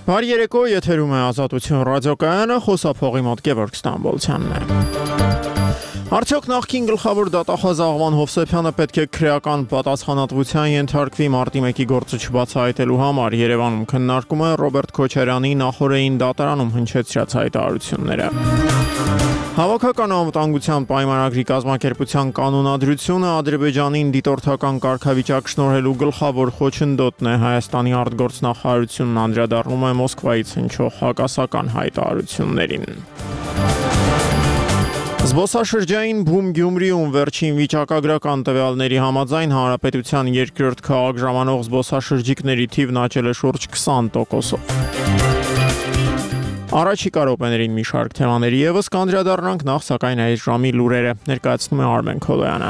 Բարի երեկո, եթերում է Ազատություն ռադիոկայանը, խոսափողի մոտ Գևորգ Ստամբոլցյանն է։ Արդյոք նախկին գլխավոր դատախազ Աղվան Հովսեփյանը պետք է քրեական պատասխանատվության ենթարկվի մարտի 1-ի գործը չբացահայտելու համար։ Երևանում քննարկում է Ռոբերտ Քոչարյանի նախօրեին դատարանում հնչեցրած հայտարարությունները։ Հավաքական անվտանգության պայմանագրի կազմակերպության կանոնադրությունը Ադրբեջանին դիտորդական կարգավիճակ շնորհելու գլխավոր խոչընդոտն է։ Հայաստանի արտգործնախարարությունն անդրադառնում է Մոսկվայից հնչող հակասական հայտարարություններին։ Զբոսաշրջային բում Գյումրիում վերջին վիճակագրական տվյալների համաձայն հանրապետության երկրորդ քաղաք ժամանող զբոսաշրջիկների թիվն աճել է շուրջ 20%-ով։ Առաջիկա րոպեներին մի շարք թեմաների ևս կանդրադառնանք, նախ սակայն այս ժամի լուրերը ներկայացնում է Արմեն Քոլոյանը։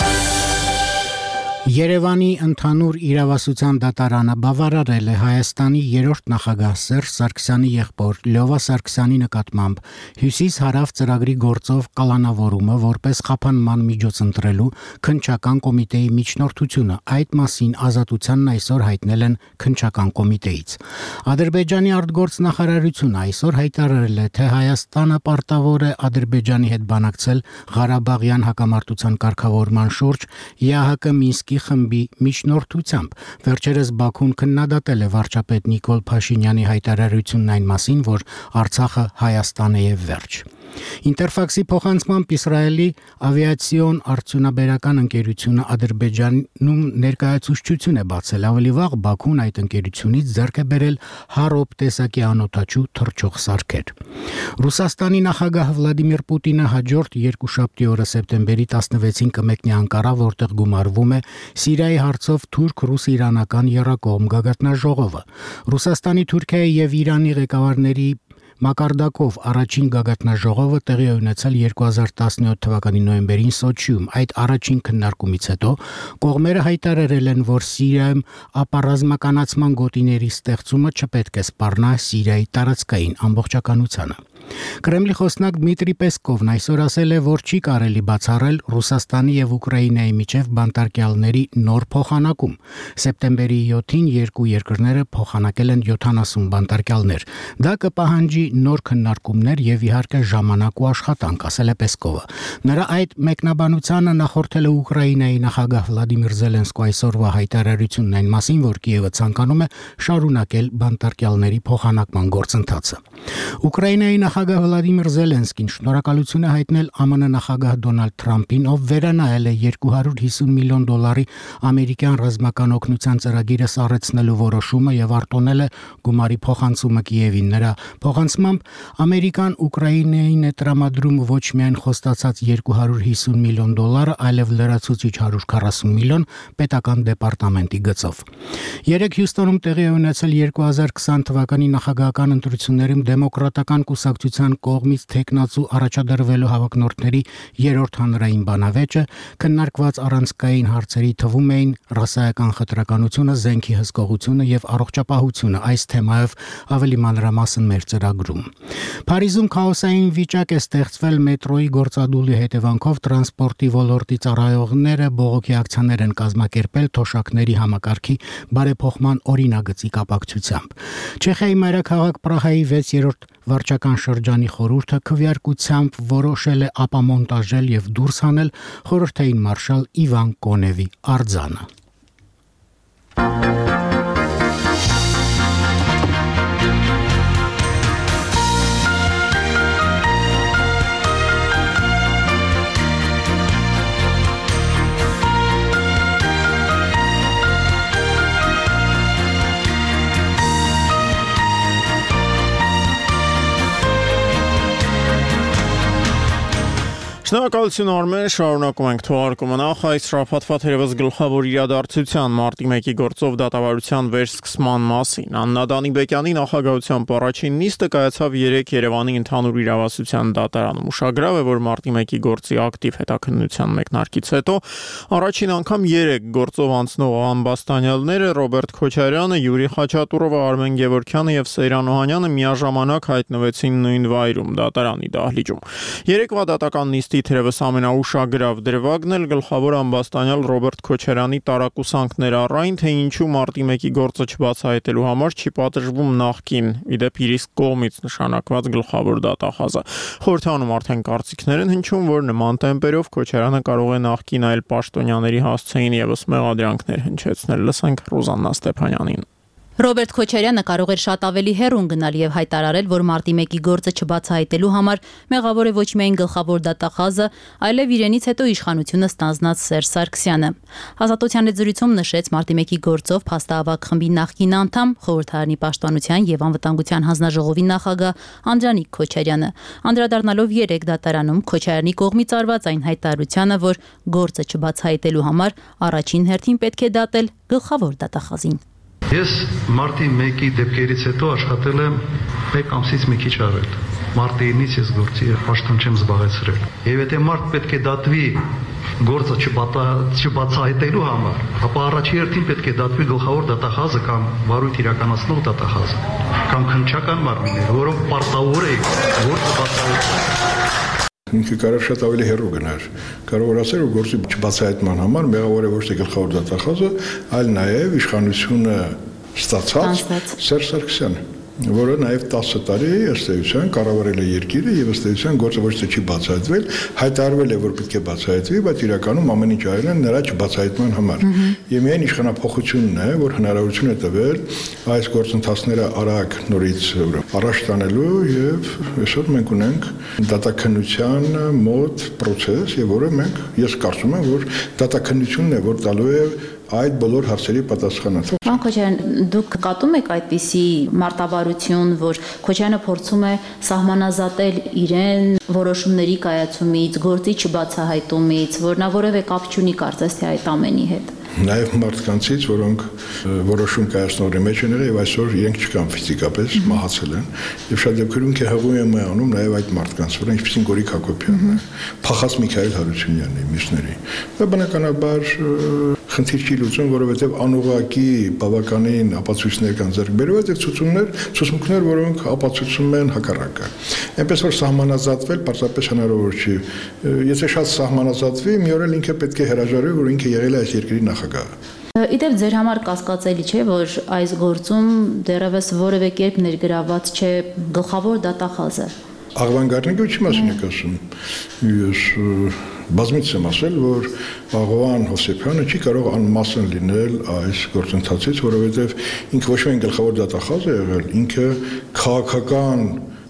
Երևանի ընդհանուր իրավասության դատարանը բավարարել է Հայաստանի երրորդ նախագահ Սերժ Սարգսյանի եղբոր Լյովա Սարգսյանի նկատմամբ Հյուսիս-Հարավ ծրագրի գործով կալանավորումը որպես խափանման միջոց ընտրելու քննչական կոմիտեի միջնորդությունը։ Այդ մասին Ազատությանն այսօր հայտնել են քննչական կոմիտեից։ Ադրբեջանի արտգործնախարարությունը այսօր հայտարարել է, թե Հայաստանը պարտավոր է Ադրբեջանի հետ բանակցել Ղարաբաղյան հակամարտության կարգավորման շուրջ ԵԱՀԿ Մինսկի խմբի միջնորդությամբ։ Վերջերս Բաքուն քննադատել է վարչապետ Նիկոլ Փաշինյանի հայտարարությունն այն մասին, որ Արցախը Հայաստան է եւ վերջ։ Ինտերֆաքսի փոխանցմամբ Իսրայելի ավիացիոն արդյունաբերական ընկերությունը Ադրբեջանում ներկայացուցչություն է բացել։ Ավելի վաղ Բաքուն այդ ընկերությունից ձեռք է բերել Հարոպ տեսակի անօդաչու թռչող սարքեր։ Ռուսաստանի նախագահ Վլադիմիր Պուտինը հաջորդ երկուշաբթի օրը սեպտեմբերի 16-ին կմեկնի Անկարա, որտեղ գումարվում է Սիրիայի հարցով թուրք-ռուս-իրանական եռակողմ գագաթնաժողովը։ Ռուսաստանի, Թուրքիայի եւ Իրանի ղեկավարների մակարդակով առաջին գագաթնաժողովը տեղի է ունեցել 2017 թվականի նոյեմբերին Սոչիում։ Այդ առաջին քննարկումից հետո կողմերը հայտարարել են, որ Սիրիայում ապառազմականացման գոտիների ստեղծումը չպետք է սպառնա Սիրիայի տարածքային ամբողջականությանը։ Կրեմլի խոսնակ Դմիտրի Պեսկովն այսօր ասել է, որ չի կարելի բացառել Ռուսաստանի եւ Ուկրաինայի միջև բանտարկյալների նոր փոխանակում։ Սեպտեմբերի 7-ին երկու երկրները փոխանակել են 70 բանտարկյալներ։ Դա կպահանջի նոր քննարկումներ եւ իհարկե ժամանակ ու աշխատանք, ասել է Պեսկովը։ Նրա այդ մեկնաբանությանը նախորդել է Ուկրաինայի նախագահ Վլադիմիր Զելենսկու այսօրվա հայտարարությունն այն մասին, որ Կիևը ցանկանում է շարունակել բանտարկյալների փոխանակման գործընթացը։ Ուկրաինայի նախագահ Վլադիմիր Զելենսկին շնորհակալություն է հայտնել ԱՄՆ նախագահ Դոնալդ Թրամփին, ով վերանայել է $250 միլիոն ամերիկյան ռազմական օգնության ծրագիրը սառեցնելու որոշումը եւ արտոնել է գումարի փոխանցումը Կիևին։ Նրա փոխանցմամբ Ամերիկան Ուկրաինային է տրամադրում ոչ միայն խոստացած $250 միլիոն, այլև լրացուցիչ 140 միլիոն պետական դեպարտամենտի գծով։ Երեկ Հյուսթոնում տեղի է ունեցել 2020 թվականի նախագահական ընտրություններում դեմոկրատական կուսակցության կողմից թեկնածու առաջադրվելու հավակնորդների երրորդ հանրային բանավեճը։ Քննարկված առանցքային հարցերի թվում էին ռասայական խտրականությունը, զենքի հսկողությունը եւ առողջապահությունը։ Այս թեմայով ավելի մանրամասն մեր ծրագրում։ Փարիզում քաոսային վիճակ է ստեղծվել մետրոյի գործադուլի հետևանքով։ Տրանսպորտի ոլորտի ծառայողները բողոքի ակցիաներ են կազմակերպել թոշակների համակարգի բարեփոխման օրինագծի կապակցությամբ։ Չեխիայի մայրաքաղաք Պրահայի 6-րդ վարչական շրջանի խորհուրդը քվեարկությամբ որոշել է ապամոնտաժել եւ դուրս հանել խորհրդային մարշալ Իվան Կոնևի արձանը։ Շնորհակալություն Արմեն, շարունակում ենք թողարկումը։ Նախ այս շաբաթվա թերևս գլխավոր իրադարձության մարտի 1-ի գործով դատավարության վերսկսման մասին։ Աննա Դանիբեկյանի նախագահությամբ առաջին նիստը կայացավ 3 Երևանի ընդհանուր իրավասության դատարանում։ Ուշագրավ է, որ մարտի 1-ի գործի ակտիվ հետաքննության մեկնարկից հետո առաջին անգամ 3 գործով անցնող ամբաստանյալները Ռոբերտ Քոչարյանը, Յուրի Խաչատուրովը, Արմեն Գևորգյանը եւ Սեյրան Օհանյանը միաժամանակ հայտնվեցին նույն վայրում՝ դատարանի դահլիճում։ Երեկվա դատական նիստի նիստի թերևս ամենաուշագրավ դրվագն էլ գլխավոր ամբաստանյալ Ռոբերտ Քոչարյանի տարակուսանքն էր առայն, թե ինչու մարտի 1-ի գործը չբացահայտելու համար չի պատժվում նախկին, իդեպ իր իսկ կողմից նշանակված գլխավոր դատախազը։ Խորհրդանում արդեն կարծիքներ են հնչում, որ նման տեմպերով Քոչարյանը կարող է նախկին այլ պաշտոնյաների հասցեին եւս մեղադրանքներ հնչեցնել։ Լսենք Ռոզաննա Ստեփանյանին։ Ռոբերտ Քոչարյանը կարող էր շատ ավելի հեռուն գնալ եւ հայտարարել, որ մարտի 1-ի գործը չբացահայտելու համար մեղավոր է ոչ միայն գլխավոր դատախազը, այլև իրենից հետո իշխանությունը ստանձնած Սերժ Սարգսյանը։ Ազատության հետ զրույցում նշեց մարտի 1-ի գործով փաստահավաք խմբի նախկին անդամ, խորհրդարանի պաշտպանության եւ անվտանգության հանձնաժողովի նախագահ Անդրանիկ Քոչարյանը, անդրադառնալով 3 դատարանում Քոչարյանի կողմից արված այն հայտարարությանը, որ գործը չբացահայտելու համար առաջին հերթին պետք է դատել գլխավոր դատախազին։ Ես մարտի 1-ի դեպքերից հետո աշխատել եմ 1 ամսից մի քիչ առել։ Մարտի 9-ից ես գործի պաշտոն չեմ զբաղեցրել։ Եվ եթե մարդ պետք է դատվի գործը չբացահայտելու համար, ապա առաջի հերթին պետք է դատվի գլխավոր դատախազը կամ վարույթ իրականացնող դատախազը, կամ քննչական մարմինները, որոնք պարտավոր էին գործը բացահայտել։ Ինքը կարող շատ ավելի հեռու գնար։ Կարող էր ասել, որ գործի չբացահայտման համար մեղավոր է ոչ թե գլխավոր դատախազը, այլ նաև իշխանությունը ստացած Սերժ Սարգսյանը, որը նաև 10 տարի ըստ էության կառավարել է երկիրը եւ ըստ էության գործը ոչ թե չի բացահայտվել, հայտարարվել է, որ պետք է բացահայտվի, բայց իրականում ամեն ինչ արել են նրա չբացահայտման համար։ Եվ միայն իշխանափոխությունն է, որ հնարավորություն է տվել այս գործընթացները արագ նորից առաջ տանելու եւ այսօր մենք ունենք դատաքննության մոտ process, եւ որը ես կարծում եմ, որ դատաքննությունն է, որ տալու է այդ բոլոր հարցերի պատասխանը։ Պարոն Քոչարյան, դուք կատում եք այդպիսի մարտավարություն, որ Քոչարյանը փորձում է սահմանազատել իրեն որոշումների կայացումից, գործի չբացահայտումից, որ նա որևէ կապ չունի կարծես թե այդ ամենի հետ։ Նաև մարդկանցից, որոնք որոշում կայացնողի մեջ են եղել եւ այսօր իրենք չկան ֆիզիկապես, մահացել են։ Եվ շատ դեպքերում հղում եմ անում նաև այդ մարդկանց, որոնք ինչպեսին Գորիկ Հակոբյանն է, Փախած Միքայել Հարությունյանն է, մյուսների։ Դա բնականաբար խնդիր չի լուծում, որովհետև անուղղակի բավականին ապացույցներ կան ձեռք բերված եւ ցուցմունքներ, որոնք ապացուցում են հակառակը։ Այնպես որ սահմանազատվել պարզապես հնարավոր չի։ Եթե շատ սահմանազատվի, մի օր էլ ինքը պետք է հրաժարվի, որ ինքը եղել է այս երկրի նախագահը։ Իդեպ ձեր համար կասկածելի չէ, որ այս գործում դեռևս որևէ կերպ ներգրաված չէ գլխավոր դատախազը։ Աղվան Գառնիկովի մասին եք ասում։ Ես բազմիցս եմ ասել, որ Աղվան Հովսեփյանը չի կարող անմասն լինել այս գործընթացից, որովհետև ինքը ոչ միայն գլխավոր դատախազ է եղել, ինքը քաղաքական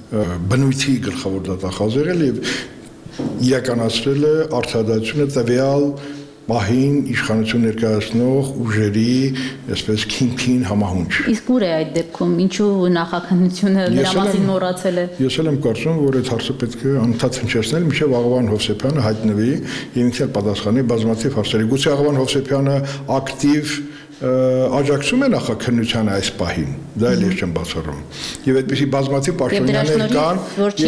բնույթի գլխավոր դատախազ եղել եւ իրականացրել է արդարադատությունը տվյալ պահին իշխանություն ներկայացնող ուժերի, այսպես քինքին համահունչ։ Իսկ ուր է այդ դեպքում, ինչու նախաքննությունը նրա մասին մոռացել է։ Ես էլ եմ կարծում, որ այդ հարցը պետք է անընդհատ հնչեցնել, մինչև Աղվան Հովսեփյանը հայտնվի եւ ինքը պատասխանի բազմաթիվ հարցերի։ Գուցե Աղվան Հովսեփյանը ակտիվ աջակցում է նախաքննությանը այս պահին, դա էլ ես չեմ բացառում։ Եվ այդպիսի բազմաթիվ պաշտոնյաներ կան,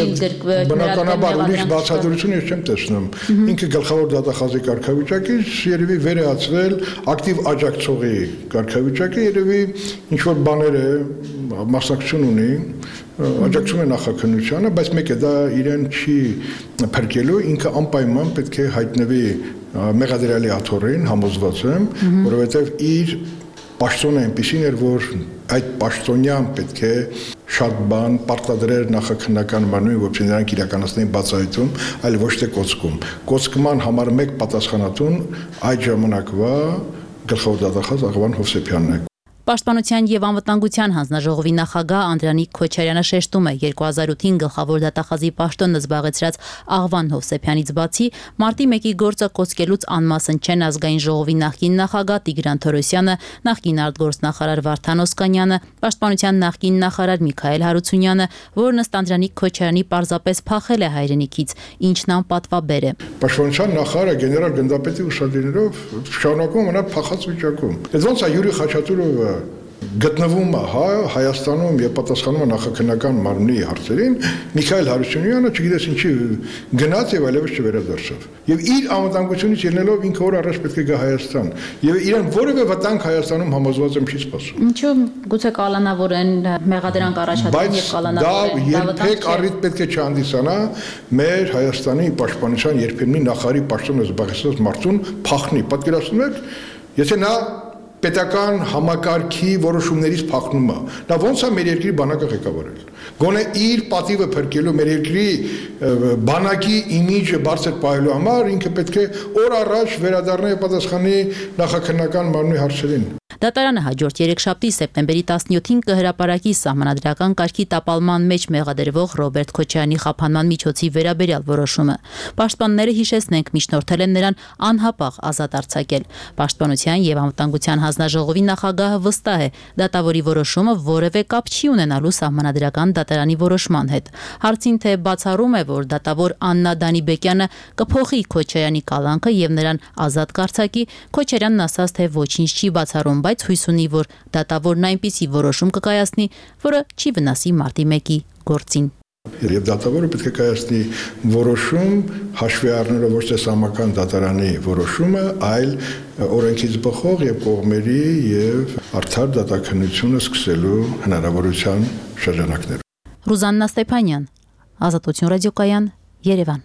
եւ բնականաբար ուրիշ բացատրություն ես չեմ տեսնում։ Ինքը գլխավոր դատախազի կարգավիճակից երևի վերահացվել ակտիվ աջակցողի կարգավիճակը, երևի ինչ որ բաներ է մասնակցություն ունի, աջակցում է նախաքննությանը, բայց մեկ է դա իրեն չի փրկելու, ինքը անպայման պետք է հայտնվի մեղադրյալի աթոռին, համոզված եմ, որովհետև իր պաշտոնը այնպիսին էր, որ այդ պաշտոնյան պետք է շատ բան պարտադրեր նախաքննական մանուին, որպեսզի նրանք իրականացնեն բացահայտում, այլ ոչ թե կոծկում։ Կոծկման համար մեկ պատասխանատուն այդ ժամանակվա գլխավոր դատախազ Աղվան Հովսեփյանն է։ Պաշտպանության եւ անվտանգության հանձնաժողովի նախագահ Անդրանիկ Քոչարյանը շեշտում է 2008-ին գլխավոր դատախազի պաշտոնը զբաղեցրած Աղվան Հովսեփյանից բացի մարտի 1-ի գործը կոծկելուց անմասն չեն ազգային ժողովի նախկին նախագահ Տիգրան Թորոսյանը, նախկին արտգործնախարար Վարդան Օսկանյանը, պաշտպանության նախկին նախարար Միքայել Հարությունյանը, որն ըստ Անդրանիկ Քոչարյանի պարզապես փախել է հայրենիքից, ինչն անպատվաբեր է։ Պաշտպանության նախարարը գեներալ գնդապետի ուշադրելով շարունակում մնա փախած վիճակում։ Այդ ոնց է Յուրի Խաչատուրովը գտնվում է Հայաստանում եւ պատասխանում է նախաքննական մարմնի հարցերին, Միքայել Հարությունյանը չգիտես ինչի գնաց եւ այլևս չվերադարձավ։ Եվ իր անվտանգությունից ելնելով ինքը օր առաջ պետք է գա Հայաստան։ Եվ իրեն որևէ վտանգ Հայաստանում համոզված եմ չի սպասում։ Ինչու գուցե կալանավորեն մեղադրանք առաջադրեն եւ կալանավորեն։ Դա երբեք առիթ պետք է չհանդիսանա մեր Հայաստանի պաշտպանության երբեմնի նախարարի պաշտոնը զբաղեցնող մարդուն փախնի։ Պատկերացնում եք, եթե նա պետական համակարգի որոշումներից փախնում է։ Դա ոնց է մեր երկրի բանակը ղեկավարել։ Գոնե իր պատիվը փրկելու մեր երկրի բանակի իմիջը բարձր պահելու համար ինքը պետք է օր առաջ վերադառնա եւ պատասխանի նախաքննական մարմնի հարցերին։ Դատարանը հաջորդ երեքշաբթի սեպտեմբերի 17-ին կհրապարակի սահմանադրական կարգի տապալման մեջ մեղադրվող Ռոբերտ Քոչարյանի խափանման միջոցի վերաբերյալ որոշումը։ Պաշտպանները հիշեցնենք միջնորդել են նրան անհապաղ ազատ արձակել։ Պաշտպանության եւ անվտանգության հանձնաժողովի նախագահը վստահ է, դատավորի որոշումը որևէ կապ չի ունենալու սահմանադրական դատարանի որոշման հետ։ Հարցին թե բացառում է, որ դատավոր Աննա Դանիբեկյանը կփոխի Քոչարյանի կալանքը եւ նրան ազատ կարձակի, Քոչարյանն ասաց, թե ոչինչ չի բացառում, բայց հույս ունի, որ դատավորն այնպիսի որոշում կկայացնի, որը չի վնասի մարտի 1-ի գործին։ Եվ դատավորը պետք է կայացնի որոշում հաշվի առնելով ոչ թե սահմանական դատարանի որոշումը, այլ օրենքից բխող եւ կողմերի եւ արդար դատաքննությունը սկսելու հնարավորության շրջանակներում։ Ռուզաննա Ստեփանյան, Ազատություն ռադիոկայան, Երևան։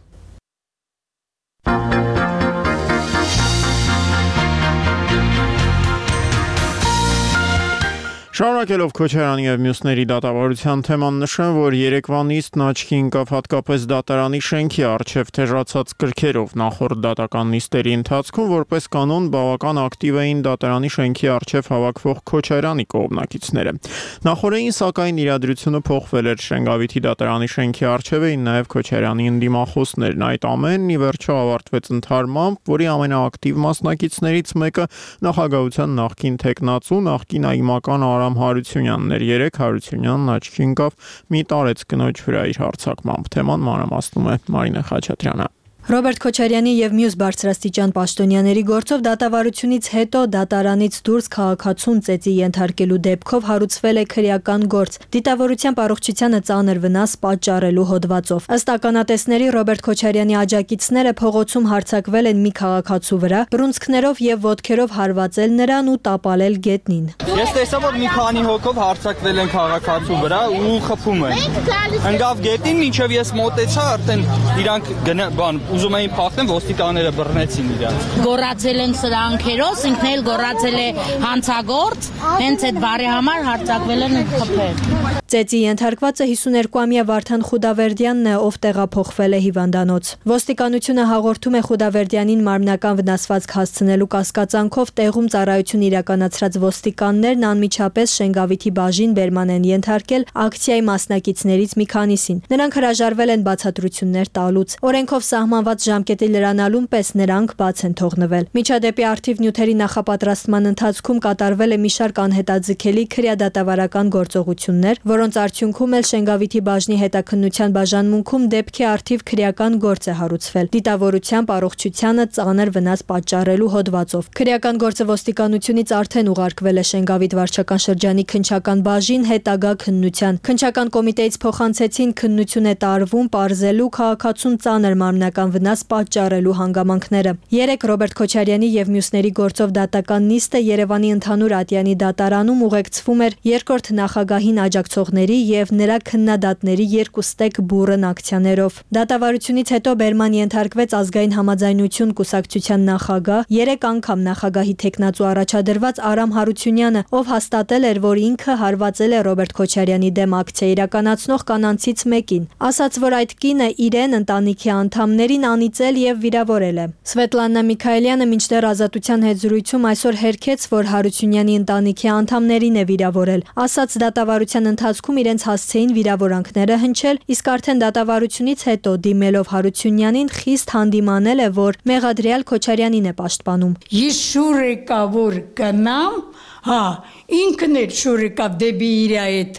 Շարունակելով Քոչարյանի եւ մյուսների դատավարության թեման նշեմ, որ երեկվանից աչքի ընկավ հատկապես դատարանի շենքի առջև թեժացած կրքերով նախորդ դատական նիստերի ընթացքում որպես կանոն բավական ակտիվ էին դատարանի շենքի առջև հավաքվող Քոչարյանի կողմնակիցները։ Նախորդին սակայն իրադրությունը փոխվել էր, Շենգավիթի դատարանի շենքի առջև էին նաեւ Քոչարյանի ընդդիմախոսներն, այդ ամենն ի վերջո ավարտվեց ընդհարմամբ, որի ամենաակտիվ մասնակիցներից մեկը նախագահության նախկին թեկնածու, նախկին ԱԻՄ-ական Հարությունյանն էր։ 3 Հարությունյանն աչքի ընկավ մի տարեց կնոջ վրա իր հարձակմամբ։ Թեման մանրամասնում է Մարինե Խաչատրյանը։ Ռոբերտ Քոչարյանի եւ մյուս բարձրաստիճան պաշտոնյաների գործով դատավարությունից հետո դատարանից դուրս քաղաքացուն ծեծի ենթարկելու դեպքով հարուցվել է քրեական գործ, դիտավորության առողջությանը ծանր վնաս պատճառելու հոդվածով։ Ըստ ականատեսների Ռոբերտ Քոչարյանի աջակիցները փողոցում հարձակվել են մի քաղաքացու վրա, բռունցքներով եւ ոտքերով հարվածել նրան ու տապալել գետնին։ Ես տեսա, որ մի քանի հոգով հարձակվել են քաղաքացու վրա ու խփում են։ Ընկավ գետնին, մինչև ես մոտեցա, արդեն իրանք ուզում էին փախնեն, ոստիկանները բռնեցին իրանց։ Գոռացել են սրանք հերոս, ինքն էլ գոռացել է հանցագործ, հենց այդ բարի համար հարձակվել են խփել։ Ծեծի ենթարկվածը 52-ամյա Վարդան Խուդավերդյանն է, ով տեղափոխվել է հիվանդանոց։ Ոստիկանությունը հաղորդում է Խուդավերդյանին մարմնական վնասվածք հասցնելու կասկածանքով տեղում ծառայություն իրականացրած ոստիկաններն անմիջապես Շենգավիթի բաժին բերման են ենթարկել ակցիայի մասնակիցներից մի քանիսին։ Նրանք հրաժարվել են բացատրություններ տալուց։ Օրենքով սահմանված ժամկետի լրանալուն պես նրանք բաց են թողնվել։ Միջադեպի արդիվ նյութերի նախապատրաստման ընթացքում կատարվել է մի շարք անհետաձգելի քրեադատավարական գործողություններ, որոնց արդյունքում էլ Շենգավիթի բաժնի հետաքննության բաժանմունքում դեպքի արդիվ քրեական գործ է հարուցվել։ Դիտավորությամբ առողջությանը ծանր վնաս պատճառելու հոդվածով։ Քրեական գործը ոստիկանությունից արդեն ուղարկվել է Շենգավիթ վարչական շրջանի քննչական բաժին հետագա քննության։ Քննչական կոմիտեից փոխանցեցին քննություն է տարվում պարզելու քաղաքացուն ծանր մարմնական վնաս պատճառելու հանգամանքները։ 3 Ռոբերտ Քոչարյանի եւ մյուսների գործով դատական նիստը Երևանի ընդհանուր ատյանի դատարանում ուղեկցվում էր երկրորդ նախագահին աջակցողների եւ նրա քննադատների երկուստեք բուրըն ակցիաներով։ Դատավարությունից հետո բերման ենթարկվեց ազգային համաձայնություն կուսակցության նախագահ, 3 անգամ նախագահի թեկնածու առաջադրված Արամ Հարությունյանը, ով հաստատել էր, որ ինքը հարվածել է Ռոբերտ Քոչարյանի դեմ ակցիա իրականացնող կանանցից մեկին, ասաց, որ այդ կինը իրեն, ընտանիքի անդամներին անիծել եւ վիրավորել է։ Սվետլանա Միքայելյանը մինչդեռ Ազատության հետ զրույցում այսօր հերքեց, որ Հարությունյանի ընտանիքի անդամներին է վիրավորել, ասաց դատավարության ընթացքում իրենց հասցեին վիրավորանքները հնչել, իսկ արդեն դատավարությունից հետո դիմելով Հարությունյանին խիստ հանդիմանել է, որ մեղադրյալ Քոչարյանին է պաշտպանում։ Ես շուր եկա, որ գնամ, ինքն էլ շուր եկա դեպի իր այդ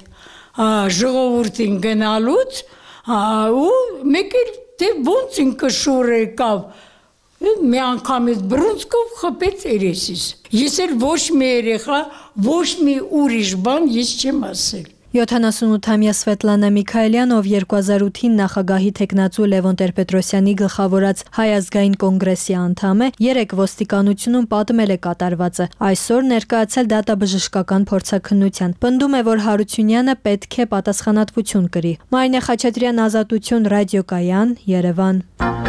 ժողովրդին գնալուց, ու մեկ էլ թե ոնց ինքը շուր եկավ, մի անգամից բռունցքով խփեց երեսիս։ Ես էլ ոչ մի երեխա, ոչ մի ուրիշ բան ես չեմ ասել։ 78-ամյա Սվետլանա Միքայելյան, ով 2008-ին նախագահի թեկնածու Լևոն Տեր-Պետրոսյանի գլխավորած Հայ ազգային կոնգրեսի անդամ է, 3 ոստիկանությունում պատմել է կատարվածը։ Այսօր ներկայացել դատաբժշկական փորձաքննության։ Պնդում է, որ Հարությունյանը պետք է պատասխանատվություն կրի։ Մարինե Խաչատրյան, Ազատություն, Ռադիոկայան, Երևան։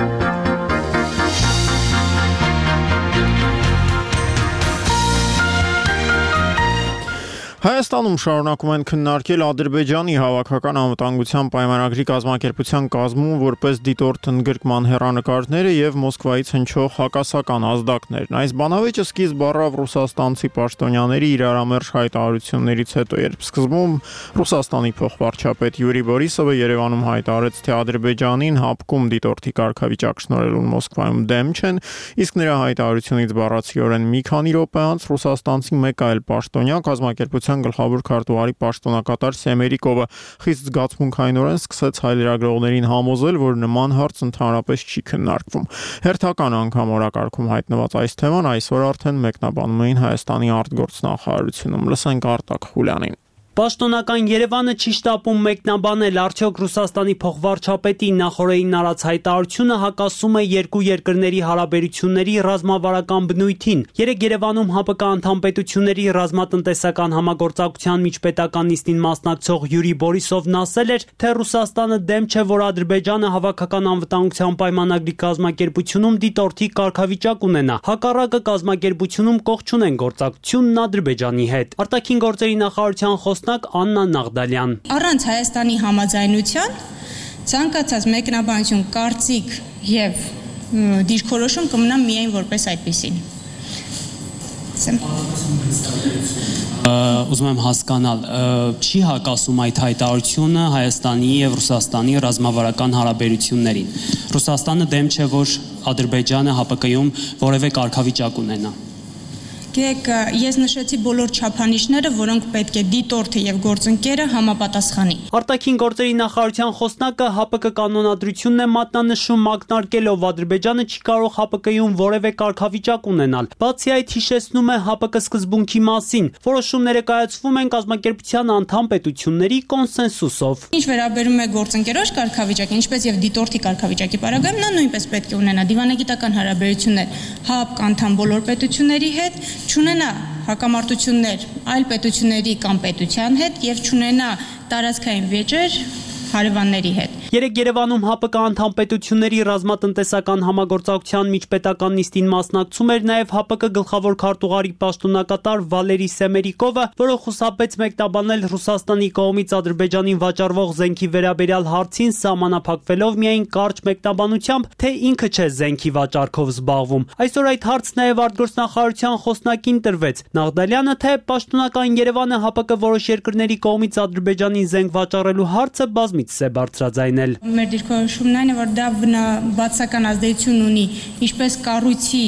Հայաստանում շարունակում են քննարկել Ադրբեջանի հավաքական անվտանգության պայմանագրի կազմակերպության կազմում որպես դիտորդ ընդգրկման հեռանկարները եւ Մոսկվայից հնչող հակասական ազդակներն։ Այս բանավեճը սկիզբ առավ ռուսաստանցի պաշտոնյաների իրարամերժ հայտարարություններից հետո, երբ սկզբում Ռուսաստանի փոխվարչապետ Յուրի Բորիսովը Երևանում հայտարարեց, թե Ադրբեջանին հապկում դիտորդի կարգավիճակ շնորհելուն Մոսկվայում դեմ չեն, իսկ նրա հայտարարությունից բառացիորեն մի քանի րոպե անց ռուսաստանցի մեկ այլ պաշտոնյա կազմակերպության գլխավոր քարտուղարի պաշտոնակատար Սեմերիկովը խիստ զգացմունքայինորեն սկսեց հայ լրագրողներին համոզել, որ նման հարց ընդհանրապես չի քննարկվում։ Հերթական անգամ օրակարգում հայտնված այս թեման այսօր արդեն մեկնաբանում էին Հայաստանի արտգործնախարարությունում։ Լսենք Արտակ Խուլյանին։ Պաշտոնական Երևանը չի շտապում մեկնաբանել, արդյոք Ռուսաստանի փոխվարչապետի նախորդին արած հայտարարությունը հակասում է երկու երկրների հարաբերությունների ռազմավարական բնույթին։ Երեկ Երևանում ՀԱՊԿ անդամ պետությունների ռազմատնտեսական համագործակցության միջպետական նիստին մասնակցող Յուրի Բորիսովն ասել էր, թե Ռուսաստանը դեմ չէ, որ Ադրբեջանը հավաքական անվտանգության պայմանագրի կազմակերպությունում դիտորդի կարգավիճակ ունենա։ Հակառակը կազմակերպությունում կողք չունեն գործակցությունն Ադրբեջանի հետ։ Արտաքին գործերի նախարարության խոսնակ Աննա Նաղդալյան։ Առանց Հայաստանի համաձայնության ցանկացած մեկնաբանություն, կարծիք եւ դիրքորոշում կմնա միայն որպես այդպեսին։ Ուզում եմ հասկանալ, չի հակասում այդ հայտարարությունը Հայաստանի եւ Ռուսաստանի ռազմավարական հարաբերություններին։ Ռուսաստանը դեմ չէ, որ Ադրբեջանը ՀԱՊԿ-ում որևէ կարգավիճակ ունենա։ Ես նշեցի բոլոր չափանիշները, որոնք պետք է դիտորդը եւ գործընկերը համապատասխանի։ Արտաքին գործերի նախարարության խոսնակը ՀԱՊԿ կանոնադրությունն է մատնանշում, մակնարկելով Ադրբեջանը չի կարող ՀԱՊԿ-ում որևէ կարգավիճակ ունենալ։ Բացի այդ, հիշեցնում է ՀԱՊԿ սկզբունքի մասին։ Որոշումները կայացվում են կազմակերպության անդամ պետությունների կոնսենսուսով։ Ինչ վերաբերում է գործընկերոջ կարգավիճակին, ինչպես եւ դիտորդի կարգավիճակի պարագայում, նա նույնպես պետք է ունենա դիվանագիտական հարաբերություններ ՀԱՊԿ անդամ բոլոր պետությունների հետ, չունենա հակամարտություններ այլ պետությունների կամ պետության հետ եւ չունենա տարածքային վեճեր հարևանների հետ։ Երեկ Երևանում ՀԱՊԿ անդամ պետությունների ռազմատնտեսական համագործակցության միջպետական նիստին մասնակցում էր նաև ՀԱՊԿ գլխավոր քարտուղարի պաշտոնակատար Վալերի Սեմերիկովը, որը խուսափեց մեկնաբանել Ռուսաստանի կողմից Ադրբեջանին վաճառվող զենքի վերաբերյալ հարցին, սահմանափակվելով միայն կարճ մեկնաբանությամբ, թե ինքը չէ զենքի վաճառքով զբաղվում։ Այսօր այդ հարցը նաև արտգործնախարարության խոսնակին տրվեց։ Նաղդալյանը, թե պաշտոնական Երևանը ՀԱՊԿ որոշ երկրների կողմից Ադրբեջանին զենք վաճառելու հարցը բազմիցս է բարձրաձայնել։ Մեր դիրքորոշումն այն է, որ դա բացական ազդեցություն ունի ինչպես կառույցի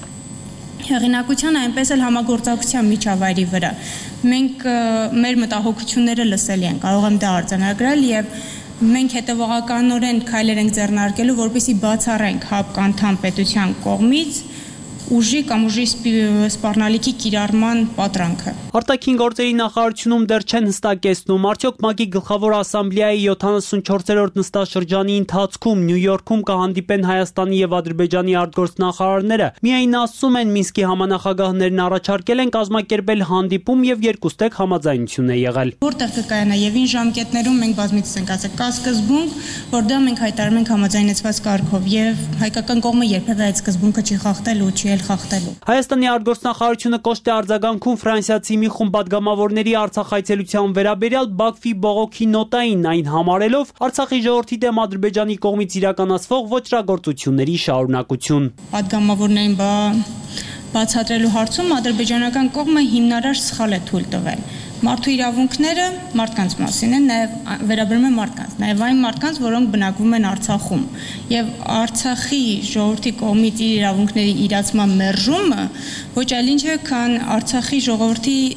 հեղինակության, այնպես էլ համագործակցության միջավայրի վրա։ Մենք մեր մտահոգությունները լսելի են, կարող եմ դա արձանագրել եւ մենք հետևողականորեն քայլեր ենք ձեռնարկելու, որպեսզի բացառենք ՀԱՊԿ անդամ պետության կողմից ուժի կամ ուժի սպառնալիքի կիրառման պատրանքը։ Արտաքին գործերի նախարարությունում դեռ չեն հստակեցնում, արդյոք ՄԱԿ-ի գլխավոր ասամբլեայի 74-րդ նստաշրջանի ընթացքում Նյու Յորքում կհանդիպեն Հայաստանի եւ Ադրբեջանի արտգործնախարարները։ Միայն ասում են Մինսկի համանախագահներն առաջարկել են կազմակերպել հանդիպում եւ երկուստեք համաձայնություն է եղել։ Որտեղ կկայանա եւ ինչ ժամկետներում մենք բազմիցս ենք ասել, կա սկզբունք, որ դա մենք հայտարարում ենք համաձայնեցված կարգով եւ հայկական կողմը երբեւե այդ սկզբունքը չի խախտել ու չի խախտելու։ Հայաստանի արտգործնախարարությունը կոշտ է արձագանքում ֆրանսիացի մի խումբ պատգամավորների Արցախ այցելության վերաբերյալ Բաքվի բողոքի նոտային, այն համարելով Արցախի ժողովրդի դեմ Ադրբեջանի կողմից իրականացվող ոճրագործությունների շարունակություն։ Պատգամավորներին բացատրելու հարցում ադրբեջանական կողմը հիմնարար սխալ է թույլ տվել։ Մարդու իրավունքները մարդկանց մասին են, նաև վերաբերում են մարդկանց, նաև այն մարդկանց, որոնք բնակվում են Արցախում, եւ Արցախի ժողովրդի կողմից իրավունքների իրացման մերժումը ոչ այլ ինչ է, քան Արցախի ժողովրդի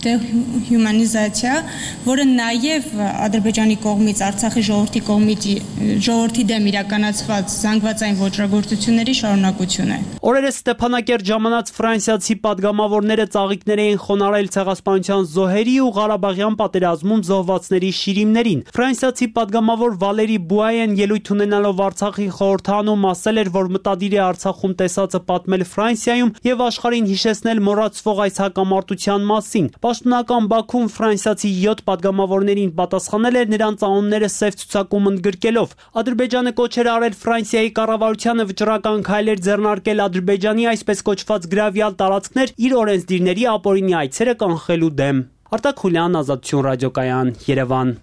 դեհյումանիզացիա, որը նաև Ադրբեջանի կողմից, Արցախի ժողովրդի դեմ իրականացված զանգվածային ոճրագործությունների շարունակություն է։ Օրերս Ստեփանակերտ ժամանած ֆրանսիացի падգամավորները ծաղիկներ էին խոնարհել ցեղասպանության զոհերի ու Ղարաբաղյան պատերազմում զոհվածների շիրիմներին։ Ֆրանսիացի падգամավոր Վալերի Բուայեն ելույթ ունենալով Արցախի խորհրդանում ասել էր, որ մտադիր է Արցախում տեսածը պատմել Ֆրանսիայում եւ աշխարհին հիշեցնել մոռացվող այս հակամարտության մասին։ Պաշտոնական Բաքուն ֆրանսիացի 7 падգամավորներին պատասխանել էր նրանց անունները սև ցուցակում ընդգրկելով։ Ադրբեջանը կոչեր արել Ֆրանսիայի կառավարությանը վճռական քայլեր ձեռնարկել Ադրբեջանի այսպես կոչված գրավյալ տարածքներ իր օրենսդիրների ապօրինի այցերը կանխելու դեմ։ Արտակ Խուլյան, Ազատություն ռադիոկայան, Երևան։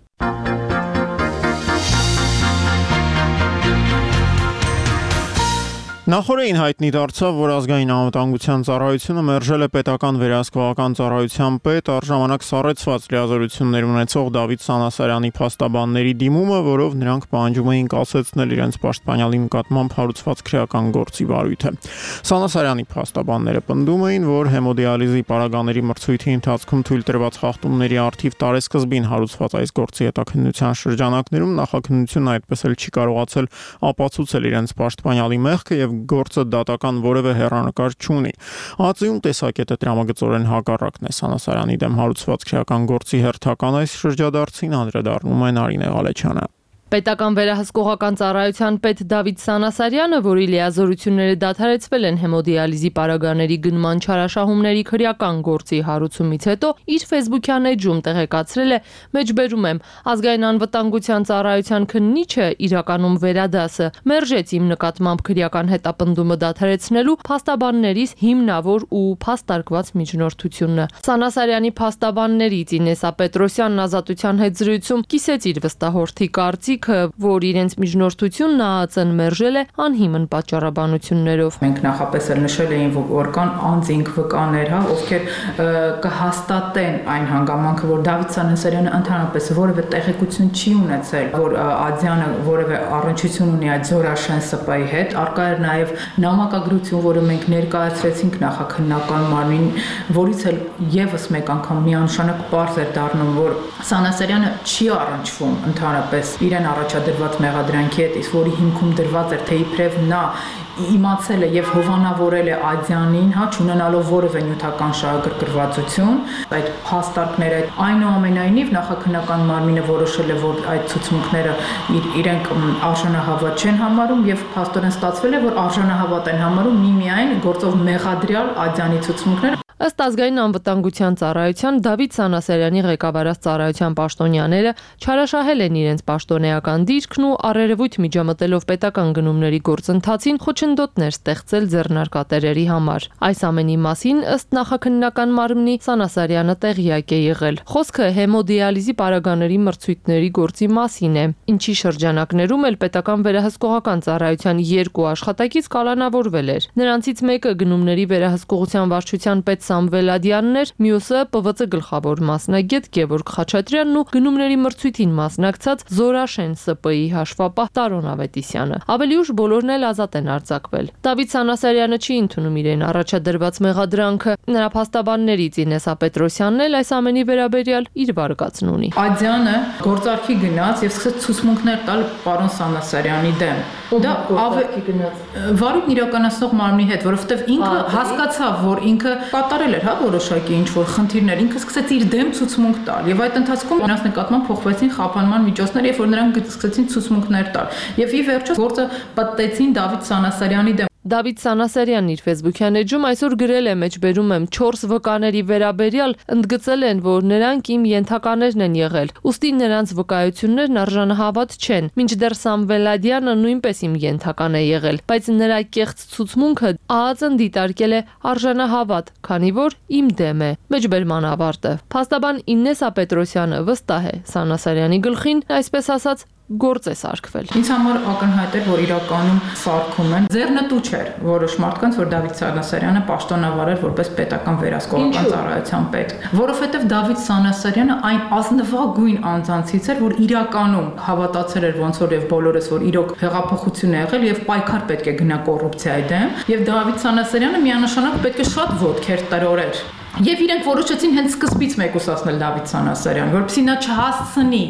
Նախորդին հայտնի դարձավ, որ ազգային անվտանգության ծառայությունը մերժել է պետական վերահսկողական ծառայության պետ առժամանակ սառեցված լիազորություններ ունեցող Դավիթ Սանասարյանի փաստաբանների դիմումը, որով նրանք պահանջում էին կասեցնել իրենց պաշտպանյալի նկատմամբ հարուցված քրեական գործի վարույթը։ Սանասարյանի փաստաբանները պնդում էին, որ հեմոդիալիզի պարագաների մրցույթի ընթացքում թույլ տրված խախտումների առթիվ տարեսկզբին հարուցված այս գործի հետաքննության շրջանակներում նախաքննությունն այդպես էլ չի կարողացել ապացուցել իրենց պաշտպանյալի մեղքը եւ գործը դատական որևէ հեռանկար չունի։ ԱԾ-ում տեսակետը տրամագծորեն հակառակն է Սանասարյանի դեմ հարուցված քրեական գործի հերթական այս շրջադարձին անդրադառնում է Նարինե Ղալեչյանը։ Պետական վերահսկողական ծառայության պետ Դավիթ Սանասարյանը, որի լիազորությունները դադարեցվել են հեմոդիալիզի պարագաների գնման չարաշահումների քրեական գործի հարուցումից հետո, իր Facebook-յան էջում տեղեկացրել է, մեջբերում եմ, ազգային անվտանգության ծառայության քննիչը իրականում վերադասը մերժեց իմ նկատմամբ քրեական հետապնդումը դադարեցնելու փաստաբաններիս հիմնավոր ու փաստարկված միջնորդությունը։ Սանասարյանի փաստաբաններից Ինեսա Պետրոսյանն Ազատության հետ զրույցում կիսեց իր վստահորդի կարծիք, որ իրենց միջնորդությունն ԱԱԾ-ն մերժել է անհիմն պատճառաբանություններով։ Մենք նախապես էլ նշել էին, որ կան անձինք վկաներ, ովքեր կհաստատեն այն հանգամանքը, որ Դավիթ Սանասարյանը ընդհանրապես որևէ տեղեկություն չի ունեցել, որ Ադյանը որևէ առնչություն ունի այդ Զորաշեն ՍՊ-ի հետ։ Արկա էր նաև նամակագրություն, որը մենք ներկայացրեցինք նախաքննական մարմին, որից էլ եւս մեկ անգամ միանշանակ պարզ էր դառնում, որ Սանասարյանը չի առնչվում ընդհանրապես իրեն առաջադրված մեղադրանքի հետ, իսկ որի հիմքում դրված էր, թե իբրև նա իմացել է եւ հովանավորել է Ադյանին, չունենալով որևէ նյութական շահագրգռվածություն, այդ փաստարկները այնուամենայնիվ նախաքննական մարմինը որոշել է, որ այդ ցուցմունքները իրենք արժանահավատ չեն համարում եւ փաստորեն ստացվել է, որ արժանահավատ են համարում միմիայն գործով մեղադրյալ Ադյանի ցուցմունքները։ Ըստ ազգային անվտանգության ծառայության Դավիթ Սանասարյանի ղեկավարած ծառայության պաշտոնյաները չարաշահել են իրենց պաշտոնեական դիրքն ու առերևույթ միջամտելով պետական գնումների գործընթացին խոչընդոտներ ստեղծել ձեռնարկատերերի համար։ Այս ամենի մասին ըստ նախաքննական մարմնի Սանասարյանը տեղյակ է եղել։ Խոսքը հեմոդիալիզի պարագաների մրցույթների գործի մասին է, ինչի շրջանակներում էլ պետական վերահսկողական ծառայության 2 աշխատակից կալանավորվել էր։ Նրանցից մեկը գնումների վերահսկողության վարչության պետ Սամվել Ադյանն էր, մյուսը ՊՎԾ գլխավոր մասնագետ Գևորգ Խաչատրյանն ու գնումների մրցույթին մասնակցած Զորաշեն ՍՊ-ի հաշվապահ Տարոն Ավետիսյանը։ Ավելի ուշ բոլորն էլ ազատ են արձակվել։ Դավիթ Սանասարյանը չի ընդունում իրեն առաջադրված մեղադրանքը։ Նրա փաստաբաններից Ինեսա Պետրոսյանն էլ այս ամենի վերաբերյալ իր վարկածն ունի։ Ադյանը գործարքի գնաց եւ սկսեց ցուցմունքներ տալ պարոն Սանասարյանի դեմ։ Դա ավելի գնաց վարույթն իրականացնող մարմնի հետ, որովհետեւ ինքը հասկացավ, որ ինքը կատարել էր որոշակի ինչ-որ խնդիրներ, ինքը սկսեց իր դեմ ցուցմունք տալ եւ այդ ընթացքում նրանց նկատմամբ փոխվեցին խափանման միջոցներ, երբ որ նրանք սկսեցին ցուցմունքներ տալ եւ ի վերջո գործը պատտեցին Դավիթ Սանասարյանի դեմ։ Դավիթ Սանասարյանն իր Facebook-յան էջում այսօր գրել է, մեջբերում եմ 4 վկաների վերաբերյալ ընդգծել են, որ նրանք իմ ենթականերն են եղել, ուստի նրանց վկայություններն արժանահավատ չեն, մինչդեռ Սամվել Ադյանը նույնպես իմ ենթական է եղել, բայց նրա կեղծ ցուցմունքը ԱԱԾ-ն դիտարկել է արժանահավատ, քանի որ իմ դեմ է։ Մեջբերման ավարտը։ Փաստաբան Ինեսա Պետրոսյանը վստահ է Սանասարյանի գլխին, այսպես ասած, գործ է սարքվել։ Ինձ համար ակնհայտ էր, որ իրականում սարքում են։ Ձեռնտու չէր որոշ մարդկանց, որ Դավիթ Սանասարյանը պաշտոնավարել որպես պետական վերահսկողական ծառայության պետ, որովհետև Դավիթ Սանասարյանը այն ազնվագույն անձանցից էր, որ իրականում հավատացել էր ոնց որ եւ բոլորս, որ իրոք հեղափոխություն է եղել եւ պայքար պետք է գնա կոռուպցիայի դեմ, եւ Դավիթ Սանասարյանը միանշանակ պետք է շատ ոտքեր տրորեր Եվ իրենք որոշեցին հենց սկզբից մեկուսացնել Դավիթ Սանասարյան, որպեսզի նա չհասցնի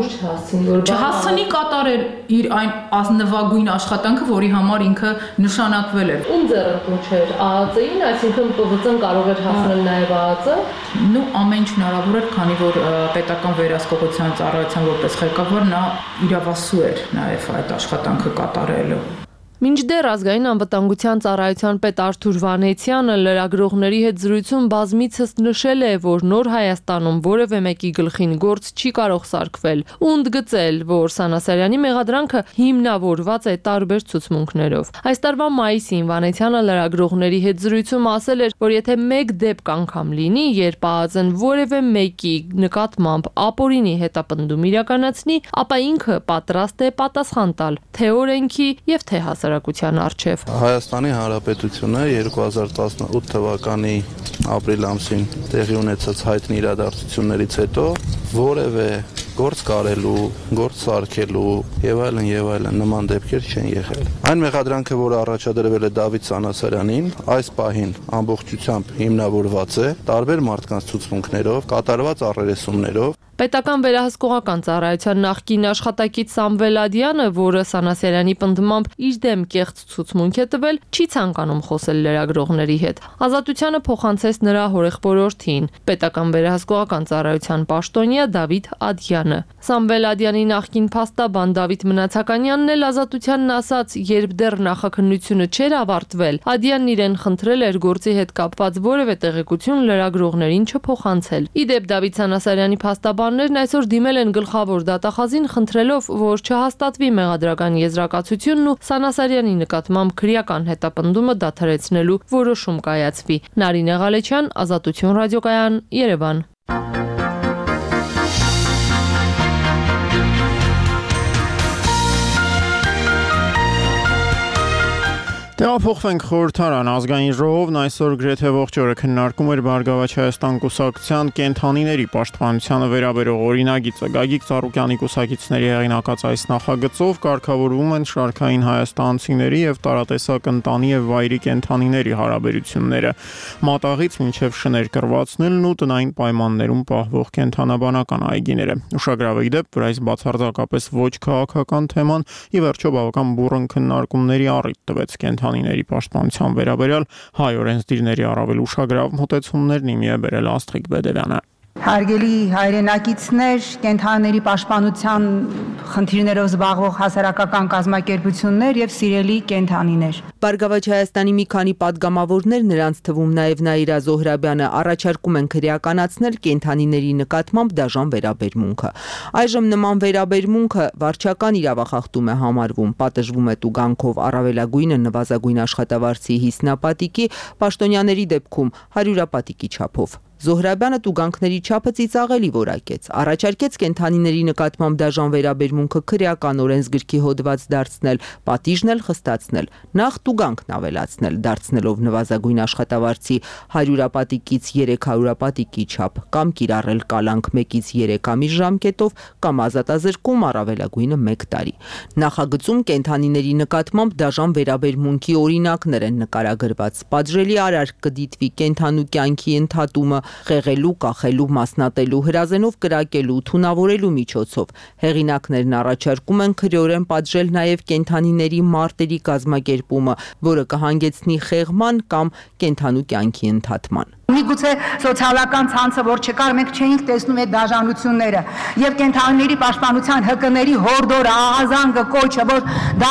չհասցնի կատարել իր այն ազնվագույն աշխատանքը, որի համար ինքը նշանակվել էր։ Ում ձեռնտու չէր ԱԱԾ-ին, այսինքն ՊՎԾ-ն կարող էր հասնել նաև ԱԱԾ։ Նու ամեն ինչ հնարավոր էր, քանի որ պետական վերահսկողության ծառայության որպես ղեկավար նա իրավասու էր նաև այդ աշխատանքը կատարելու։ Մինչդեռ ազգային անվտանգության ծառայության պետ Արթուր Վանեցյանը լրագրողների հետ զրույցում բազմիցս նշել է, որ նոր Հայաստանում որևէ մեկի գլխին գործ չի կարող սարքվել ու ընդգծել, որ Սանասարյանի մեղադրանքը հիմնավորված է տարբեր ցուցմունքներով։ Այս տարվա մայիսին Վանեցյանը լրագրողների հետ զրույցում ասել էր, որ եթե մեկ դեպք անգամ լինի, երբ ԱԱԾ-ն որևէ մեկի նկատմամբ ապօրինի հետապնդում իրականացնի, ապա ինքը պատրաստ է պատասխան տալ թե օրենքի եւ թե հասարակության առջև։ Հայաստանի Հանրապետությունը 2018 թվականի ապրիլ ամսին տեղի ունեցած հայտնի իրադարձություններից հետո որևէ գործ կարելու, գործ սարքելու եւ այլն նման դեպքեր չեն եղել։ Այն մեղադրանքը, որը առաջադրվել է Դավիթ Սանասարյանին, այս պահին ամբողջությամբ հիմնավորված է տարբեր մարդկանց ցուցմունքներով, կատարված առերեսումներով։ Պետական վերահսկողական ծառայության նախկին աշխատակից Սամվել Ադյանը, որը Սանասարյանի պնդմամբ իր դեմ կեղծ ցուցմունք է տվել, չի ցանկանում խոսել լրագրողների հետ։ Ազատությանը փոխանցեց նրա հորեղբորորդին, պետական վերահսկողական ծառայության պաշտոնյա Դավիթ Ադյանը։ Սամվել Ադյանի նախկին փաստաբան Դավիթ Մնացականյանն էլ Ազատությանն ասաց, երբ դեռ նախաքննությունը չէր ավարտվել, Ադյանն իրեն խնդրել էր գործի հետ կապված որևէ տեղեկություն լրագրողներին չփոխանցել։ Իդեպ Դավիթ Սանասարյանի փաստաբաններն այսօր դիմել են գլխավոր դատախազին խնդրելով, որ չհաստատվի մեղադրական եզրակացությունն ու Սանասարյանի նկատմամբ քրեական հետապնդումը դադարեցնելու որոշում կայացվի։ Նարինե Ղալեչյան, Ազատություն ռադիոկայան, Երևան։ Տեղափոխվենք խորհրդարան ազգային ժողովն այսօր գրեթե ողջ օրը քննարկում էր Բարգավաճ Հայաստան կուսակցության կենթանիների պաշտպանությանը վերաբերող օրինագիծը։ Գագիկ Ծառուկյանի կուսակիցների հեղինակած այս նախագծով կարգավորվում են շարքային հայաստանցիների եւ տարատեսակ ընտանի եւ վայրի կենթանիների հարաբերությունները, մատաղից մինչեւ շներ կռվածնելն ու տնային պայմաններում պահվող կենթանաբանական այգիները։ Ուշագրավ է դեպ, որ այս բացարձակապես ոչ քաղաքական թեման ի վերջո բավական բուռն քննարկումների առիթ տվեց կենթանիների պաշտպանության վերաբերյալ հայ օրենսդիրների առավել ուշագրավ մոտեցումներն իմի է բերել Աստղիկ Բեդևյանը։ Հարգելի հայրենակիցներ, կենթանիների պաշտպանության խնդիրներով զբաղվող հասարակական կազմակերպություններ եւ սիրելի կենթանիներ։ Բարգավաճ Հայաստանի մի քանի падգամավորներ, նրանց թվում նաեւ Նաիրա Զոհրաբյանը, առաջարկում են քրեականացնել կենթանիների նկատմամբ դաժան վերաբերմունքը։ Այժմ նման վերաբերմունքը վարչական իրավախախտում է համարվում, պատժվում է տուգանքով առավելագույնը նվազագույն աշխատավարձի հիսնապատիկի, պաշտոնյաների դեպքում հարյուրապատիկի չափով։ Զոհրաբյանը տուգանքների չափը ծիծաղելի որակեց, առաջարկեց կենթանիների նկատմամբ դաժան վերաբերմունքը քրեական օրենսգրքի հոդված դարձնել, պատիժն էլ խստացնել, նախ տուգանքն ավելացնել, դարձնելով նվազագույն աշխատավարձի 100-ապատիկից 300-ապատիկի չափ, կամ կիրառել կալանք 1-ից 3 ամիս ժամկետով, կամ ազատազրկում առավելագույնը 1 տարի։ Նախագծում կենթանիների նկատմամբ դաժան վերաբերմունքի օրինակներ են նկարագրված, պատժելի արարք կդիտվի կենթանու կյանքի ընդհատումը խեղելու, կախելու, մասնատելու, հրազենով կրակելու, թունավորելու միջոցով։ Հեղինակներն առաջարկում են քրեորեն պատժել նաև կենթանիների մարտերի կազմակերպումը, որը կհանգեցնի խեղման կամ կենթանու կյանքի ընդհատման։ Միգուցե սոցիալական ցանցը, որ չկար, մենք չէինք տեսնում այդ դաժանությունները եւ կենթանիների պաշտպանության ՀԿ-ների հորդորը, ահազանգը, կոչը, որ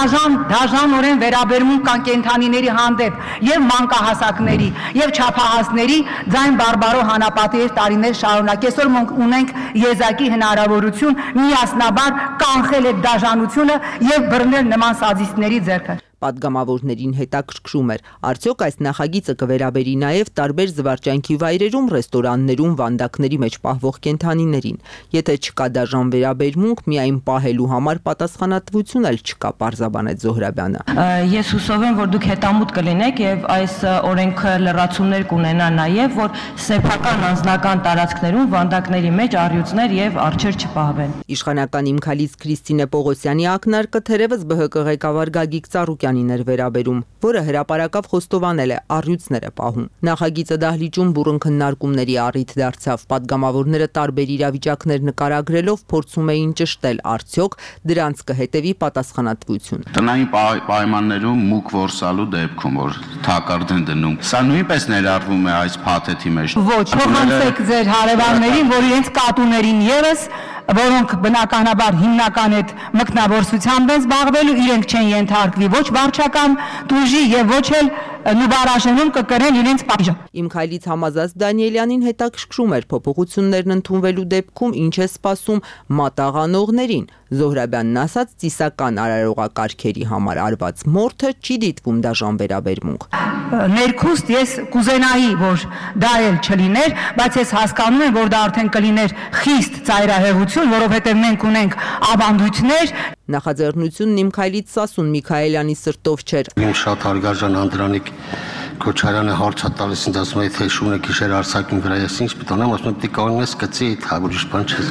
դաժանորեն վերաբերմունք կան կենթանիների հանդեպ եւ մանկահասակների եւ չափահասների ձայն բարբարո հանապատիվ տարիներ շարունակ։ Այսօր մենք ունենք եզակի հնարավորություն միասնաբար կանխել այդ դաժանությունը եւ բռնել նման սադիստների ձեռքը։ Պատգամավորներին հետաքրքրում էր, արդյոք այս նախագիծը կվերաբերի նաև տարբեր զվարճանքի վայրերում, ռեստորաններում, վանդակների մեջ պահվող կենթանիներին։ Եթե չկա դաժան վերաբերմունք, միայն պահելու համար պատասխանատվություն էլ չկա, պարզաբանեց Զոհրաբյանը։ Ես հուսով եմ, որ դուք հետամուտ կլինեք եւ այս օրենքը լրացումներ կունենա նաև, որ սեփական անձնական տարածքներում, վանդակների մեջ առյուծներ եւ արջեր չպահվեն։ Իշխանական Իմ քալից Քրիստինե Պողոսյանի ակնարկը թերևս ԲՀԿ ղեկավար Գագիկ Ծառուկյանի Սարգսյանին էր վերաբերում, որը հրապարակավ խոստովանել է առյուծները պահում։ Նախագիծը դահլիճում բուռն քննարկումների առիթ դարձավ։ Պատգամավորները տարբեր իրավիճակներ նկարագրելով փորձում էին ճշտել արդյոք դրանց կհետևի պատասխանատվություն։ Տնային պայմաններում մուկ որսալու դեպքում որ թակարդ են դնում, սա նույնպես ներառվում է այս փաթեթի մեջ։ Ոչ, փոխանցեք ձեր հարևաններին, որ իրենց կատուներին եւս որոնք բնականաբար հիմնական այդ մկնաբորսությամբ են զբաղվելու, իրենք չեն ենթարկվի ոչ վարչական դույժի եւ ոչ էլ նուբարաշենում կկրեն իրենց պատիժը։ Իմ քայլից համազած Դանիելյանին հետաքրքրում էր փոփոխություններն ընդունվելու դեպքում ինչ է սպասում մատաղանողներին։ Զոհրաբյանն ասաց, ծիսական արարողակարգերի համար արված մորթը չի դիտվում դաժան վերաբերմունք։ Ներքուստ ես կուզենայի, որ դա էլ չլիներ, բայց ես հասկանում եմ, որ դա արդեն կլիներ խիստ ծայրահեղություն, որովհետև մենք ունենք ավանդույթներ։ Նախաձեռնությունն իմ քայլից Սասուն Միքայելյանի սրտով չէր։ Իմ շատ հարգարժան Անդրանիկ Քոչարյանը հարց է տալիս ինձ, ասում է, թե շունը գիշեր Արցախին վրա ես ինչ պետք անեմ, ասում եմ, պիտի կարող ես կծի, թա ուրիշ բան չես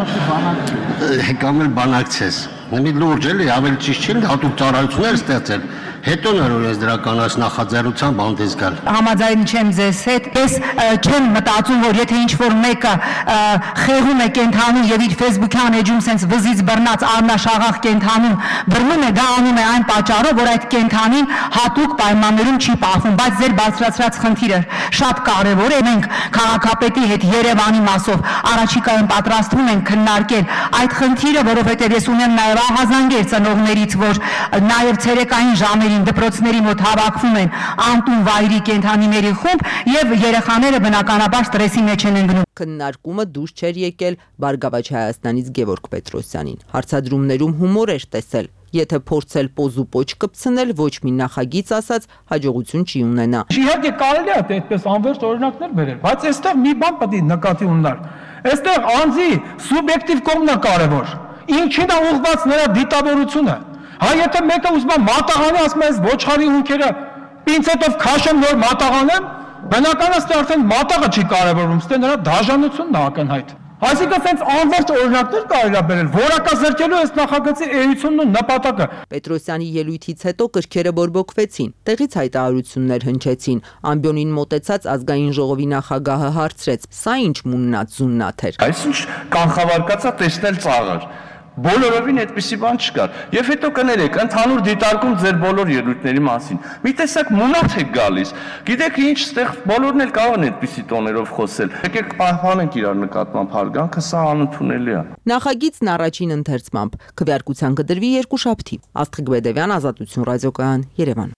կարող։ Կամ էլ բանակ չես։ Մի լուրջ էլի, ավելի ճիշտ չի, հատուկ ծառայություններ ստեղծել, հետո նորորես դրականաց նախաձեռնությամբ հանդես գալ։ Համաձայն չեմ ձեզ հետ, ես չեմ մտածում, որ եթե ինչ-որ մեկը խեղում է կենթանուն եւ իր Facebook-յան էջում սենց վզից բռնած առնաշաղախ կենթանուն բռնում է, դա անում է այն պատճառով, որ այդ կենթանին հատուկ պայմաններում չի պահվում, բայց ձեր բարձրացրած խնդիրը շատ կարեւոր է։ Մենք քաղաքապետի հետ Երևանի մասով առաջիկայում պատրաստվում ենք քննարկել այդ խնդիրը, որովհետեւ ես ունեմ նաեւ ահազանգեր ծնողներից, որ նաեւ ցերեկային ժամերին դպրոցների մոտ հավաքվում են անտուն վայրի կենթանիների խումբ եւ երեխաները բնականաբար ստրեսի մեջ են ընկնում։ Քննարկումը դուրս չէր եկել Բարգավաճ Հայաստանից Գևորգ Պետրոսյանին։ Հարցադրումներում հումոր էր տեսել։ Եթե փորձել պոզ ու պոչ կպցնել, ոչ մի նախագիծ ասած հաջողություն չի ունենա։ Իհարկե կարելի է այդպես անվերջ օրինակներ բերել, բայց այստեղ մի բան պետք է նկատի ունենալ։ Այստեղ անձի սուբյեկտիվ կողմն է կարևոր։ Ինչին է ուղղված նրա դիտավորությունը։ Հա եթե մեկը ուզում է մատաղանի, ասում է ոչխարի ունքերը պինցետով քաշեմ նոր մատաղանեմ, բնականաբար արդեն մատաղը չի կարևորում, ստե նրա դաժանությունն է ակնհայտ։ Այսինքն sense անվերջ օրինակներ կարելի է բերել, որակազրկելու այս նախագծի էությունն ու նպատակը։ Պետրոսյանի ելույթից հետո կրքերը բորբոքվեցին, տեղից հայտարարություններ հնչեցին։ Ամբիոնին մոտեցած ազգային ժողովի նախագահը հարցրեց. «Սա ինչ մուննած զուննաթեր»։ Այսինչ կանխավարկածա տեսնել ծաղր։ Բոլորովին այդպիսի բան չկար։ Եվ հետո կներեք, ընդհանուր դիտարկում ձեր բոլոր ելույթների մասին։ Մի տեսակ մունոց եք գալիս։ Գիտեք ինչ, ստեղ բոլորն էլ կարող են այդպիսի տոներով խոսել։ Եկեք պահպանենք իրար նկատմամբ հարգանքը, սա անընդունելի է։ Նախագիծն առաջին ընթերցմամբ քվեարկության կդրվի երկուշաբթի։ Աստղիկ Բեդևյան, Ազատություն ռադիոկայան, Երևան։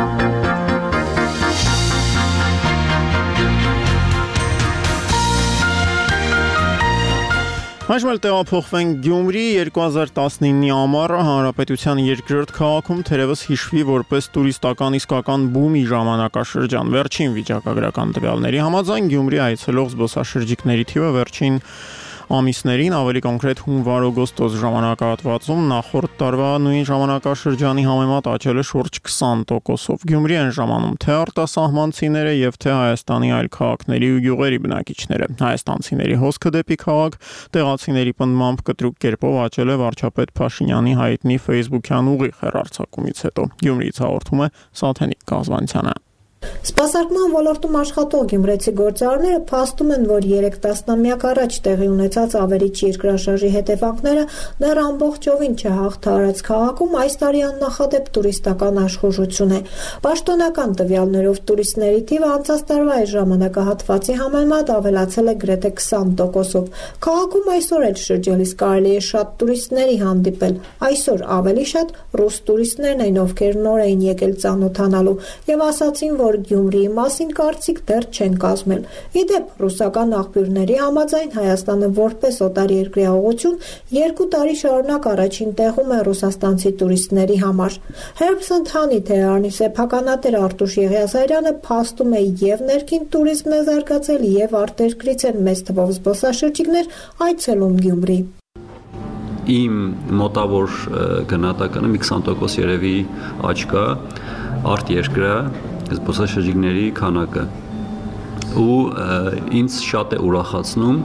Այժմ տեղափոխվենք Գյումրի 2019-ի ամառը հանրապետության երկրորդ քաղաքում թերևս հիշվի որպես տուրիստական իսկական բումի ժամանակաշրջան։ Վերջին վիճակագրական տվյալների համաձայն Գյումրի այցելող զբոսաշրջիկների թիվը վերջին ամիսներին, ավելի կոնկրետ հունվար-օգոստոս ժամանակահատվածում նախորդ տարվա նույն ժամանակաշրջանի համեմատ աճել է շուրջ 20%-ով։ Գյումրի են ժամանում թե արտասահմանցիները եւ թե Հայաստանի այլ քաղաքների ու գյուղերի բնակիչները։ Հայաստանցիների հոսքը դեպի քաղաք տեղացիների պնդմամբ կտրուկ կերպով աճել է վարչապետ Փաշինյանի հայտնի Facebook-յան ուղիղ հեռարձակումից հետո։ Գյումրիից հաղորդում է Սաթենիկ Կազվանցյանը։ Սպասարկման ոլորտում աշխատող գյումրեցի գործարարները փաստում են, որ 3 տասնամյակ առաջ տեղի ունեցած ավերիչ երկրաշարժի հետևանքները դեռ ամբողջովին չհաղթարած քաղաքում այս տարի աննախադեպ տուրիստական աշխուժություն է։ Պաշտոնական տվյալներով տուրիստների թիվը անցած տարվա այս ժամանակահատվածի համեմատ ավելացել է գրեթե 20%-ով։ Քաղաքում այսօր էլ շրջելիս կարելի է շատ տուրիստների հանդիպել։ Այսօր ավելի շատ ռուս տուրիստներն են, ովքեր նոր էին եկել ծանոթանալու եւ ասացին, որ Գյումրիի մասին կարծիք դեռ չեն կազմել։ Իդեպ ռուսական աղբյուրների համաձայն Հայաստանը որպես օտարերկրյա ուղղություն 2 տարի շարունակ առաջին տեղում է ռուսաստանցի տուրիստների համար։ Herbst & Honey թեարանի սեփականատեր Արտուշ Եղիազարյանը փաստում է եւ ներքին տուրիզմն է զարգացել եւ արտերկրից են մեծ թվով զբոսաշրջիկներ այցելում Գյումրի։ Իմ մոտավոր գնահատականը մի 20% երևի աճ կա արտերկրյա զբոսաշրջիկների քանակը, ու ինձ շատ է ուրախացնում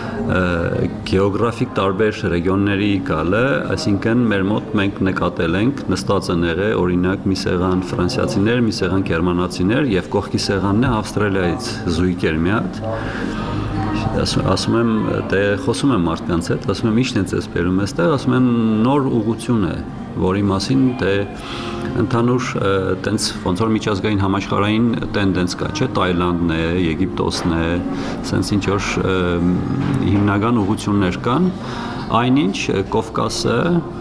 գեոգրաֆիկ տարբեր ռեգիոնների գալը, այսինքն մեր մոտ մենք նկատել ենք նստած են եղել օրինակ մի սեղան ֆրանսիացիներ, մի սեղան գերմանացիներ եւ կողքի սեղանն է Ավստրալիայից զույգեր մի հատ։ Ասում եմ, դե խոսում եմ մարդկանց հետ, ասում եմ ի՞նչն է ցես բերում այստեղ, ասում են նոր ուղղություն է, որի մասին դե ընդհանուր տենց ոնց որ միջազգային համաշխարհային տենդենս կա, չէ՞, Թայլանդն է, Եգիպտոսն է, սենց ինչ որ հիմնական ուղղություններ կան, այնինչ Կովկասը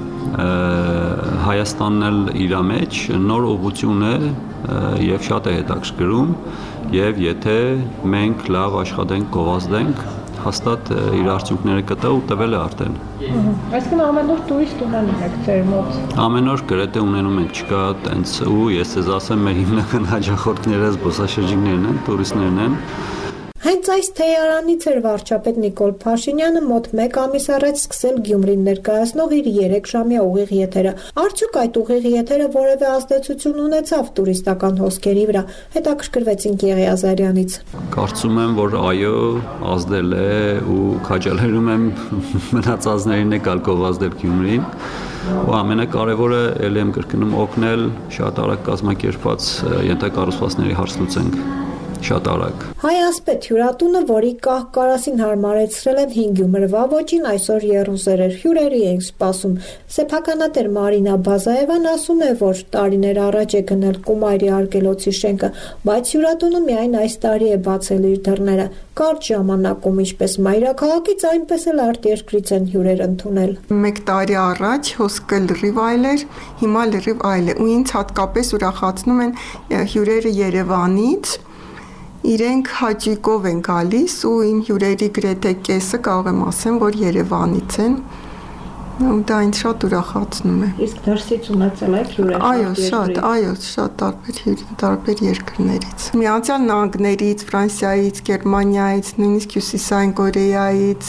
Հայաստանն էլ իր մեջ նոր ուղղություն է եւ շատ է հետաքրքրում եւ եթե մենք լավ աշխատենք, գովազդենք, հաստատ իր արդյունքները կտա ու տվել է արդեն։ Այսինքն ամեն օր տուրիստ ունենում եք ձեր մոտ։ Ամեն օր գրեթե ունենում ենք, չկա տենց ու ես ձեզ ասեմ, մեր հիմնական հաճախորդները զբոսաշրջիկներն են, տուրիստներն են։ Հենց այս թեյարանից էր վարչապետ Նիկոլ Փաշինյանը մոտ 1 ամիս առաջ սկսել Գյումրին ներկայացնող իր 3 ժամյա ուղիղ եթերը։ Արդյոք այդ ուղիղ եթերը որևէ ազդեցություն ունեցավ տուրիստական հոսքերի վրա։ Հետաքրքրվեցինք Եղիազարյանից։ Կարծում եմ, որ այո, ազդել է ու քաջալերում եմ մնացածներին եկալ գովազդել Գյումրին։ Ու ամենակարևորը ելի եմ կրկնում օգնել շատ արագ կազմակերպված ենթակառուցվածքների հարց լուծենք։ Շատ արագ։ Հայ ասպետ հյուրատունը, որի կահ-կարասին հարմարեցրել են 5 գյումրվա ոճին, այսօր եռուզերեր հյուրերի են սպասում։ Սեփականատեր Մարինա Բազաևան ասում է, որ տարիներ առաջ է գնել Կումայրի արգելոցի շենքը, բայց հյուրատունը միայն այս տարի է բացել իր դռները։ Կարճ ժամանակում ինչպես մայրաքաղաքից, այնպես էլ արտերկրից են հյուրեր ընդունել։ 1 տարի առաջ հոսքը լրիվ այլ էր, հիմա լրիվ այլ է, ու ինձ հատկապես ուրախացնում են հյուրերը Երևանից։ Իրենք հաճիկով են գալիս ու իմ հյուրերի գրեթե կեսը կարող եմ ասեմ, որ Երևանից են։ Ու դա ինձ շատ ուրախացնում է։ Իսկ դրսից ունեցել եք հյուրեր։ Այո, շատ տարբեր երկրներից։ Միացյալ Նահանգներից, Ֆրանսիայից, Գերմանիայից, նույնիսկ Հյուսիսային Կորեայից,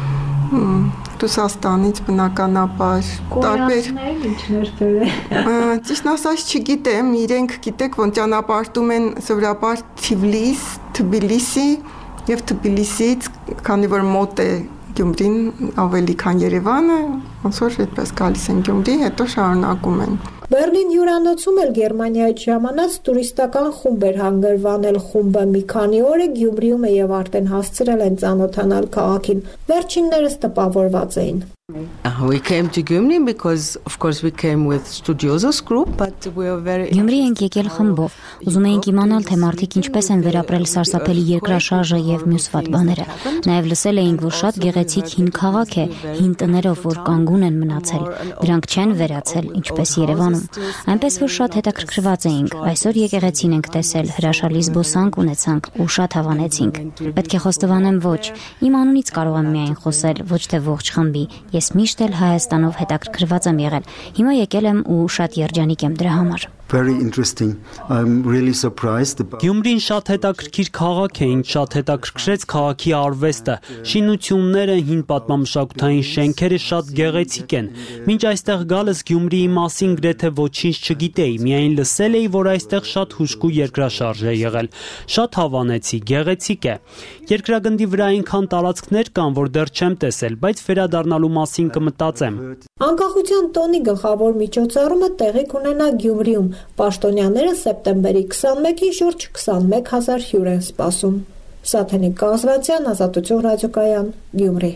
Ռուսաստանից բնականաբար, տարբեր ինչներ բերել։ Ճիշտ ասած չգիտեմ, իրենք գիտեք ոնց ճանապարհում են սովորաբար Թբիլիսի եւ Թբիլիսից, քանի որ մոտ է Գյումրին ավելի քան Երևանը, ոնց որ այդպես գալիս են Գյումրի, հետո շարունակում են։ Բեռլին հյուրանոցում էլ Գերմանիայից ժամանած տուրիստական խումբ էր հանգրվանել, խումբը մի քանի օր է Գյումրիում է եւ արդեն հասցրել են ծանոթանալ քաղաքին։ Վերջիններս տպավորված էին։ We came to Gyumri because of course we came with Studiosos group, but we were very Գյումրի ենք եկել խմբով։ Ուզում էինք իմանալ, թե մարդիկ ինչպես են վերապրել սարսափելի երկրաշարժը եւ մյուս վատ բաները։ Նաեւ լսել էինք, որ շատ գեղեցիկ հին քաղաք է, հին տներով, որ կանգուն են մնացել։ Դրանք չեն վերացել, ինչպես Երևանում։ Այնպես որ շատ հետաքրքրված էինք։ Այսօր եկեղեցին ենք տեսել, հրաշալի զբոսանք ունեցանք ու շատ հավանեցինք։ Պետք է խոստովանեմ, ոչ։ Իմ անունից կարող եմ միայն խոսել, ոչ թե ողջ խմբի։ Ես միշտ էլ Հայաստանով հետաքրքրված եմ եղել։ Հիմա եկել եմ ու շատ երջանիկ եմ դրա համար։ Very interesting. I'm really surprised. Գյումրին շատ հետաքրքիր քաղաք է, ինձ շատ հետաքրքրեց քաղաքի արվեստը, շինությունները, հին պատմամշակութային շենքերը շատ գեղեցիկ են։ Մինչ այստեղ գալս Գյումրիի մասին գրեթե ոչինչ չգիտեի, միայն լսել էի, որ այստեղ շատ հուժկու երկրաշարժ է եղել։ Շատ հավանեցի, գեղեցիկ է։ Երկրագնդի վրա այնքան տարածքներ կան, որ դեռ չեմ տեսել, բայց վերադառնալու մասին կմտածեմ։ Անկախության տոնի գլխավոր միջոցառումը տեղի կունենա Գյումրիում։ Պաշտոնյաները սեպտեմբերի 21-ին շուրջ 21,000 հյուր են սպասում։ Սաթենիկ Կազվանցյան, Ազատություն ռադիոկայան, Գյումրի։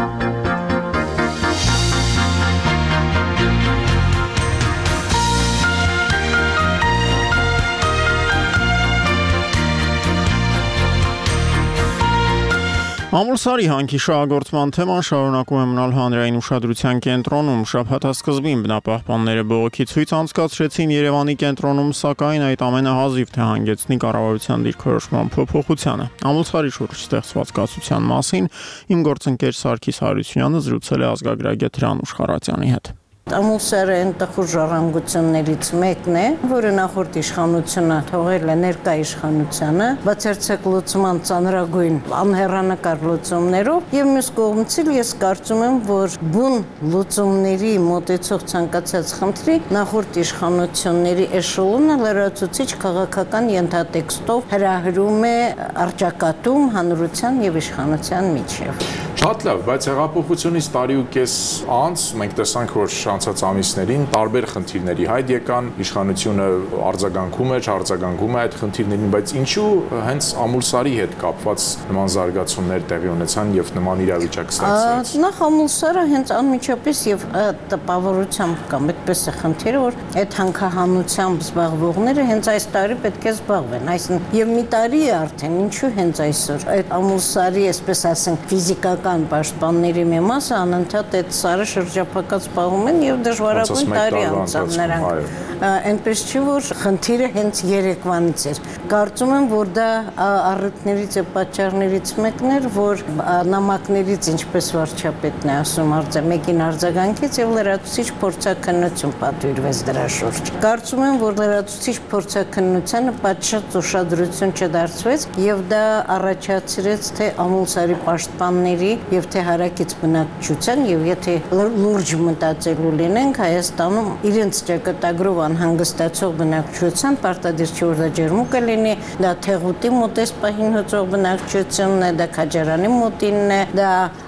Ամուլսարի հանքի շահագործման թեման շարունակում է մնալ հանրային ուշադրության կենտրոնում։ Շաբաթասկզբին բնապահպանները բողոքի ցույց անցկացրեցին Երևանի կենտրոնում, սակայն այդ ամենը հազիվ թե հանգեցնի կառավարության դիրքորոշման փոփոխությանը։ Ամուլսարի շուրջ ստեղծված կացության մասին իմ գործընկեր Սարգիս Հարությունյանը զրուցել է ազգագրագետ Հրանուշ Խարատյանի հետ։ Ամուսարը այն տխուր ժառանգություններից մեկն է, որը նախորդ իշխանությունը թողել է ներկա իշխանությանը, բացարձակ լուծման ծանրագույն անհեռանկար լուծումներով, եւ մյուս կողմից ես կարծում եմ, որ բուն լուծումների մոտեցող ցանկացած խնդրի նախորդ իշխանությունների էշելոնը լրացուցիչ քաղաքական ենթատեքստով հրահրում է արճակատում հանրության եւ իշխանության միջեւ։ Շատ լավ, բայց հեղափոխությունից տարի ու կես անց մենք տեսանք, որ անցած ամիսներին տարբեր խնդիրների հայտ եկան, իշխանությունը արձագանքում է այդ խնդիրներին, բայց ինչու հենց Ամուլսարի հետ կապված նման զարգացումներ տեղի ունեցան եւ նման իրավիճակ ստացվեց։ Նախ Ամուլսարը հենց անմիջապես եւ տպավորությամբ կամ այդպես է խնդիրը, որ այդ հանքահանությամբ զբաղվողները հենց այս տարի պետք է զբաղվեն, այսինքն եւ մի տարի է արդեն, ինչու հենց այսօր այդ Ամուլսարի, այսպես ասենք, ֆիզիկական պաշտպանների մի մասը անընդհատ այդ սարը շրջափակած զբաղվում են եւ դժվարագույն տարի անցավ նրանք։ Այնպես չի, որ խնդիրը հենց երեկվանից էր։ Կարծում եմ, որ դա առիթներից եւ պատճառներից մեկն էր, որ նամակներից, ինչպես վարչապետն է ասում, մեկին արձագանքեց եւ լրացուցիչ փորձաքննություն պատվիրվեց դրա շուրջ։ Կարծում եմ, որ լրացուցիչ փորձաքննությանը պատշաճ ուշադրություն չդարձվեց եւ դա առաջացրեց թե Ամուլսարի պաշտպանների եւ թե հարակից բնակչության եւ եթե լուրջ մտածելու լինենք Հայաստանում իրենց ճակատագրով անհանգստացող բնակչության պարտադիր չի որ դա ջերմուկը լինի, դա Թեղուտի մոտես պահին հոծող բնակչությունն է, դա Քաջարանի մոտինն է, դա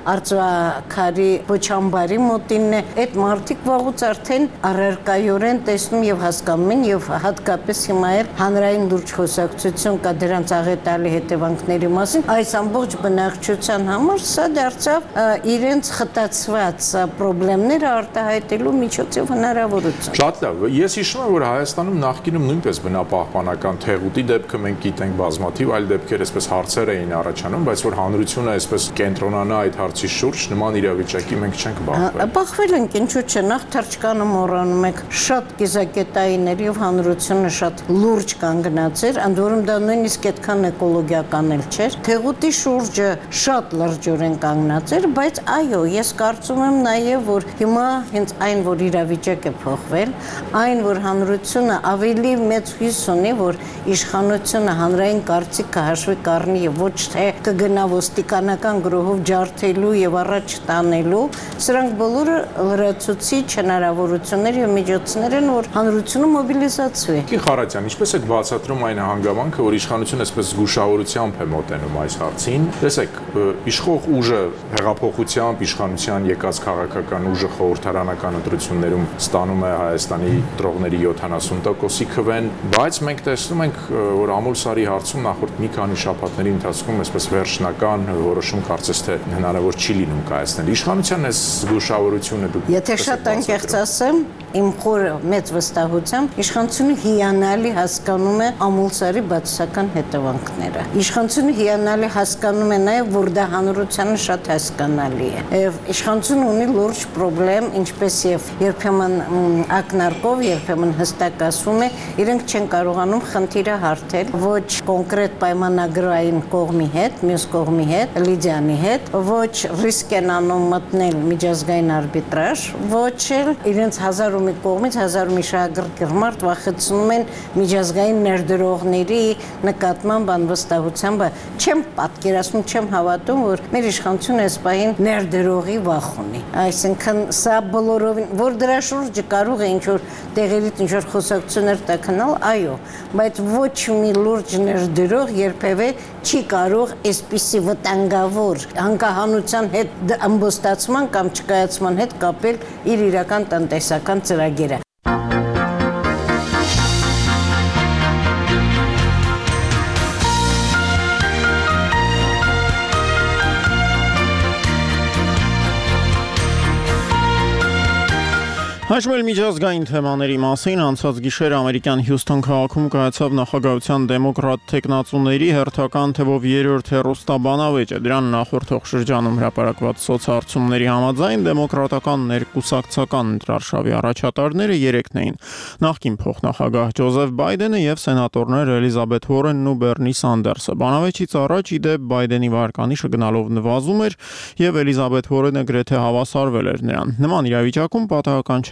Արծվաքարի Փոչամբարի մոտինն է, այդ մարդիկ վաղուց արդեն առարկայորեն տեսնում եւ հասկանում են եւ հատկապես հիմա էլ հանրային լուրջ խոսակցություն կա դրանց աղետալի հետևանքների մասին, այս ամբողջ բնակչության համար սա դարձավ իրենց խտացված խնդիրները արտահայտելու միջոց եւ հնարավորություն։ Շատ լավ, ես հիշում եմ, որ Հայաստանում նախկինում նույնպես բնապահպանական Թեղուտի դեպքը մենք գիտենք բազմաթիվ այլ դեպքեր, այսպես հարցեր էին առաջանում, բայց որ հանրությունը այսպես կենտրոնանա այդ հարցի շուրջ, նման իրավիճակի մենք չենք բախվել։ Բախվել ենք, ինչու՞ չէ, նախ թրջկանը մոռանում եք, շատ կիզակետային էր եւ հանրությունը շատ լուրջ կանգնած էր, ընդ որում դա նույնիսկ այդքան էկոլոգիական էլ չէր։ Թեղուտի շուրջը շատ լրջորեն կանգնած էր, բայց այո, ես կարծում եմ նաեւ, որ հիմա հենց այն, որ իրավիճակը փոխվել, այն, որ հանրությունը ավելի մեծ հույս ունի, որ իշխանությունը հանրային կարծիքը հաշվի կառնի եւ ոչ թե կգնա ոստիկանական գրոհով ջարդելու եւ առաջ տանելու, սրանք բոլորը լրացուցիչ հնարավորություններ եւ միջոցներ են, որ հանրությունը մոբիլիզացվի։ Կին Խարատյան, ինչպես եք բացատրում այն հանգամանքը, որ իշխանությունը այսպես զգուշավորությամբ է մոտենում այս հարցին։ Տեսեք, իշխող ուժը հեղափոխությամբ իշխանության եկած քաղաքական ուժը խորհրդարանական ընտրություններում ստանում է Հայաստանի տրողների 70%-ի քվեն, բայց մենք տեսնում ենք, որ Ամուլսարի հարցում նախորդ մի քանի շաբաթների ընթացքում այսպես վերջնական որոշում կարծես թե հնարավոր չի լինում կայացնել։ Իշխանության այս զգուշավորությունը դուք Եթե շատ անկեղծ ասեմ, իմ խորը մեծ վստահությամբ իշխանությունը հիանալի հասկանում է Ամուլսարի բացասական հետևանքները։ Իշխանությունը հիանալի հասկանում է նաև, որ դա հանրությանը շատ հասկանալի է։ Իշխանությունը ունի լուրջ խնդրեմ, ինչպես եւ երբեմն ակնարկով, երբեմն հստակ ասում է, իրենք չեն կարողանում խնդիրը հարթել ոչ կոնկրետ պայմանագրային կողմի հետ, մյուս կողմի հետ, Լիդիանի հետ, ոչ ռիսկ են անում մտնել միջազգային արբիտրաժ, ոչ էլ իրենց 1000 մի կողմից 1000 մի շահագրգռմարտ վախեցնում են միջազգային ներդրողների նկատմամբ անվստահությամբ, չեմ պատկերացնում, չեմ հավատում, որ մեր իշխանությունը այս պահին ներդրողի վախ ունի։ Այսինքն սա բոլորովին, որ դրա շուրջը կարող է ինչ-որ տեղերից ինչ-որ խոսակցություններ տաքնալ, այո, բայց ոչ մի լուրջ ներդրող երբևէ չի կարող այսպիսի վտանգավոր անկախանության հետ ամբոստացման կամ չկայացման հետ կապել իր իրական տնտեսական ծրագիրը։ Հաշվել միջազգային թեմաների մասին անցած գիշեր ամերիկյան Հյուսթոն քաղաքում կայացավ նախագահության դեմոկրատ տեխնացուների հերթական թվով 3-րդ հեռուստաբանավեճը։ Դրան նախորդող շրջանում հրապարակված սոցհարցումների համաձայն դեմոկրատական ներկուսակցական ընտրարշավի առաջատարները 3-ն էին՝ նախկին փոխնախագահ Ջոզեֆ Բայդենը եւ սենատորներ Էլիզաբեթ Ուորենն ու Բերնի Սանդերսը։ Բանավեճից առաջ իդեպ Բայդենի վարկանիշը գնալով նվազում էր եւ Էլիզաբեթ Ուորենը գրեթե հավասարվել էր նրան։ Նման իրավիճակում պատահական չէ,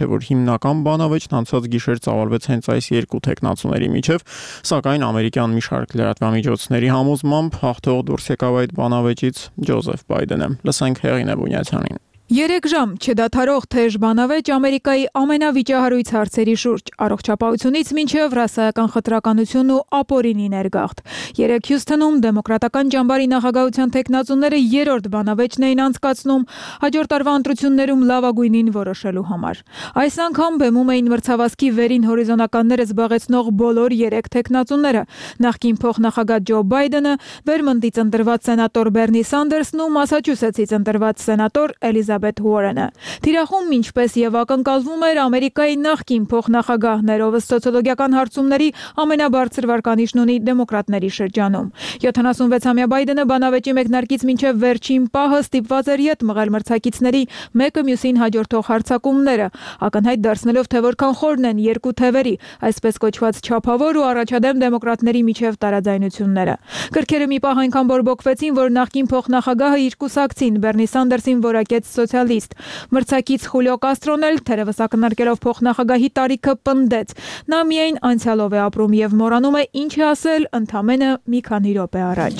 թե որ հիմնական բանավեճն անցած գիշեր ծավալվեց հենց այս երկու տեխնացուների միջև, սակայն ամերիկյան մի շարք լրատվամիջոցների համոզմամբ հաղթող դուրս եկավ այդ բանավեճից Ջոզեֆ Բայդենը։ Լսենք Հեղինե Բունյացյանին։ 3 ժամ չդադարող թեժ բանավեճ Ամերիկայի ամենավիճահարույց հարցերի շուրջ, առողջապահությունից մինչև ռասայական խտրականություն ու ապօրինի ներգաղթ։ 3 Հյուսթոնում դեմոկրատական ճամբարի նախագահության տեխնացուները 3-րդ բանավեճն էին անցկացնում հաջորդ տարվա ընտրություններում լավագույնին որոշելու համար։ Այս անգամ բեմում էին մրցավազքի վերին հորիզոնականները զբաղեցնող բոլոր 3 տեխնացուները՝ նախկին փոխնախագահ Ջո Բայդենը, Վերմոնտից ընտրված սենատոր Բերնի Սանդերսն ու Մասաչուսեթսից ընտրված սենատոր Էլիզաբեթ Ուորենը։ Թիրախում ինչպես եւ ակնկալվում էր Ամերիկայի նախկին փոխնախագահներ, ով սոցիոլոգիական հարցումների ամենաբարձր վարկանիշն ունի դեմոկրատների շրջանում։ 76-ամյա Բայդենը բանավեճի մեկնարկից մինչև վերջին պահը ստիպված էր յետ մղել մրցակիցների մեկը մյուսին հաջորդող հարցակումները, ակնհայտ դարձնելով թե որքան խորն են երկու թևերի, այսպես կոչված չափավոր ու առաջադեմ դեմոկրատների միջև տարաձայնությունները։ Կրքերը մի պահ այնքան բորբոքվեցին, որ նախկին փոխնախագահը իր կուսակցին Բերնի Սանդերսին որակեց սոցիալիստ։ Մրցակից Խուլիո Կաստրոն էլ թերևս ակնարկելով փոխնախագահի տարիքը պնդեց։ Նա միայն անցյալով է ապրում եւ մոռանում է ինչ է ասել ընդամենը մի քանի րոպե առաջ։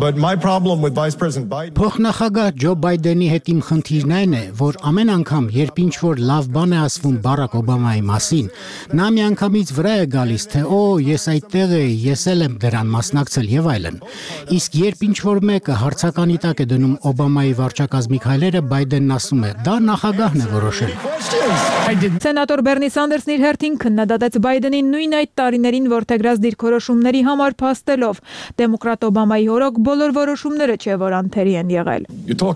Փոխնախագահ Ջո Բայդենի հետ իմ խնդիրն այն է, որ ամեն անգամ, երբ ինչ-որ լավ բան է ասվում Բարակ Օբամայի մասին, նա միանգամից վրա է գալիս, թե օ, ես այդտեղ էի, ես էլ եմ դրան մասնակցել եւ այլն։ Իսկ երբ ինչ-որ մեկը հարցականի տակ է դնում Օբամայի վարչակազմի քայլերը, Բայդենն ասում է, դա նախագահն է որոշել։ Սենատոր Բերնի Սանդերսն իր հերթին քննադատեց Բայդենին նույն այդ տարիներին որդեգրած դիրքորոշումների համար փաստելով. դեմոկրատ Օբամայի օրոք բոլոր որոշումները չէ, որ անթերի են եղել։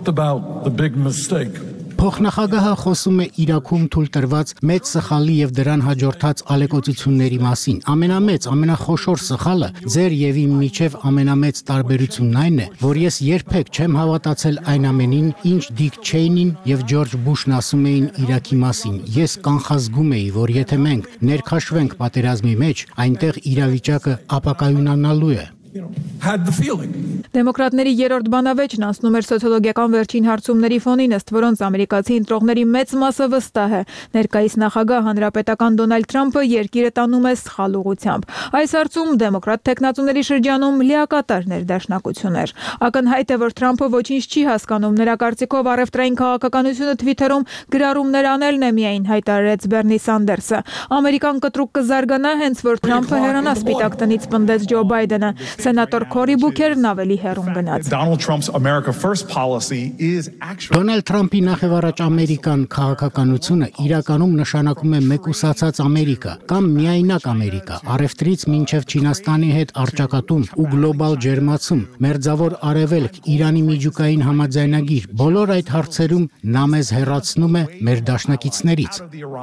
Փոխնախագահը խոսում է Իրաքում թույլ տրված մեծ սխալի եւ դրան հաջորդած ալեկոծությունների մասին։ Ամենամեծ, ամենախոշոր սխալը ձեր եւ իմ միջև ամենամեծ տարբերությունն այն է, որ ես երբեք չեմ հավատացել այն ամենին, ինչ Դիկ Չեյնին եւ Ջորջ Բուշն ասում էին Իրաքի մասին։ Ես կանխազգում էի, որ եթե մենք ներքաշվենք պատերազմի մեջ, այնտեղ իրավիճակը ապակայունանալու է։ Դեմոկրատների 3-րդ բանավեճն անցնում էր սոցիոլոգիական վերջին հարցումների ֆոնին, ըստ որոնց ամերիկացի ընտրողների մեծ մասը վստահ է ներկայիս նախագահ հանրապետական Դոնալդ Թրամփը երկիրը տանում է սխալ ուղղությամբ։ Այս հարցում դեմոկրատ տեխնացուների շրջանում լիակատար ներդաշնակություն էր։ Ակնհայտ է, որ Թրամփը ոչինչ չի հասկանում, նրա կարծիքով առևտրային քաղաքականությունը Թվիթերում գրառումներ անելն է միայն, հայտարարեց Բերնի Սանդերսը։ Ամերիկան կտրուկ կզարգանա, հենց որ Թրամփը հեռանա Սպիտակ տնից, պնդեց Ջո Բայդենը։ Սենատոր Քորի Բուքերն ավելի հեռուն գնաց։ Դոնալդ Թրամփի նախևառաջ Ամերիկան քաղաքականությունը իրականում նշանակում է մեկուսացած Ամերիկա կամ միայնակ Ամերիկա, առևտրից մինչև Չինաստանի հետ առճակատում ու գլոբալ ջերմացում, մերձավոր արևելք, Իրանի միջուկային համաձայնագիր, բոլոր այդ հարցերում նա մեզ հեռացնում է մեր դաշնակիցներից։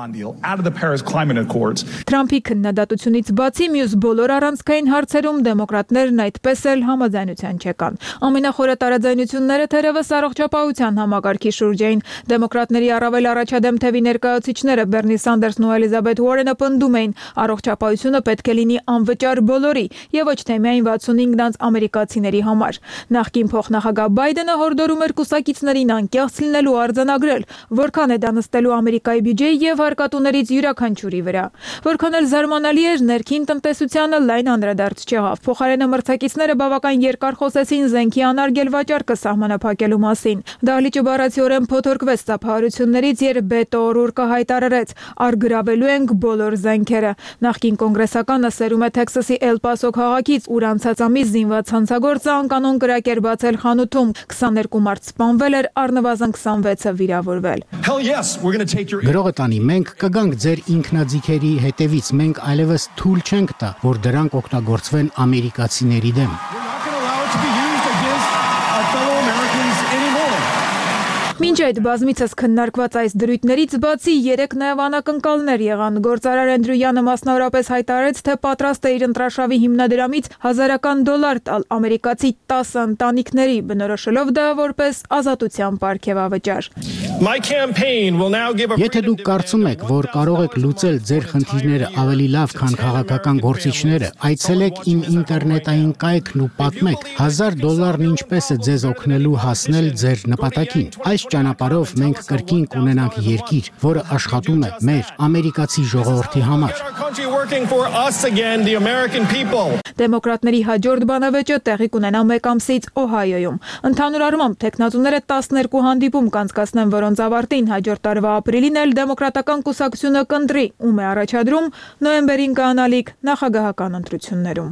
Թրամփի քննադատությունից բացի մյուս բոլոր առանցքային հարցերում դեմոկրատներ այդպես էլ համաձայնության չեկան։ Ամենախորը տարաձայնությունները թերևս առողջապահության համակարգի շուրջ էին։ Դեմոկրատների առավել առաջադեմ թևի ներկայացուցիչները Բերնի Սանդերսն ու Էլիզաբեթ Ուորենը պնդում էին, առողջապահությունը պետք է լինի անվճար բոլորի եւ ոչ թե միայն 65 ամերիկացիների համար։ Նախկին փոխնախագահ Բայդենը հորդորում էր կուսակիցներին անկեղծ լինել ու արձանագրել, որքան է դա նստելու Ամերիկայի բյուջեի եւ հարկատուներից յուրաքանչյուրի վրա։ Որքան էլ զարմանալի էր, ներքին տնտեսությանը լայն անդրադարձ չեղավ։ Փոխարենը մրցակիցները բավական երկար խոսեցին զենքի անարգել վաճառքը սահմանափակելու մասին։ Դահլիճը բառացիորեն փոթորկվեց ծափահարություններից, երբ Բետո Օ'Րուրկը հայտարարեց. «Արգրավելու ենք բոլոր զենքերը»։ Նախկին կոնգրեսականը սերում է Թեքսասի Էլ Պասո քաղաքից, ուր անցած ամիս զինված հանցագործը անկանոն կրակ էր բացել խանութում։ 22 մարդ սպանվել էր, առնվազն 26-ը վիրավորվել։ Գրողը տանի, մենք կգանք ձեր ինքնաձիգերի հետևից, մենք այլևս թույլ չենք տա, որ դրանք օգտագործվեն ամերիկացիների դեմ։ Մինչ այդ բազմիցս քննարկված այս դրույթներից բացի 3 նաև անակնկալներ եղան։ Գործարար Էնդրյու մասնավորապես հայտարարեց, թե պատրաստ է իր ընտրաշավի հիմնադրամից $1000 տալ ամերիկացի 10 ընտանիքների, բնորոշելով դա որպես ազատության պարգևավճար։ Եթե դուք կարծում եք, որ կարող եք լուծել ձեր խնդիրները ավելի լավ, քան քաղաքական գործիչները, այցելեք իմ ինտերնետային կայքն ու պատմեք $1000-ն ինչպես է ձեզ օգնելու հասնել ձեր նպատակին։ Այս ճանապարհով մենք կրկին կունենանք երկիր, որը աշխատում է մեր ամերիկացի ժողովրդի համար։ Դեմոկրատների հաջորդ բանավեճը տեղի կունենա մեկ ամսից Օհայոյում։ Ընդհանուր առմամբ տեխնատուները 12 հանդիպում կանցկացնեն, որոնց ավարտին հաջորդ տարվա ապրիլին էլ դեմոկրատական կուսակցությունը կընտրի, ում է առաջադրում նոյեմբերին կանալիք նախագահական ընտրություններում։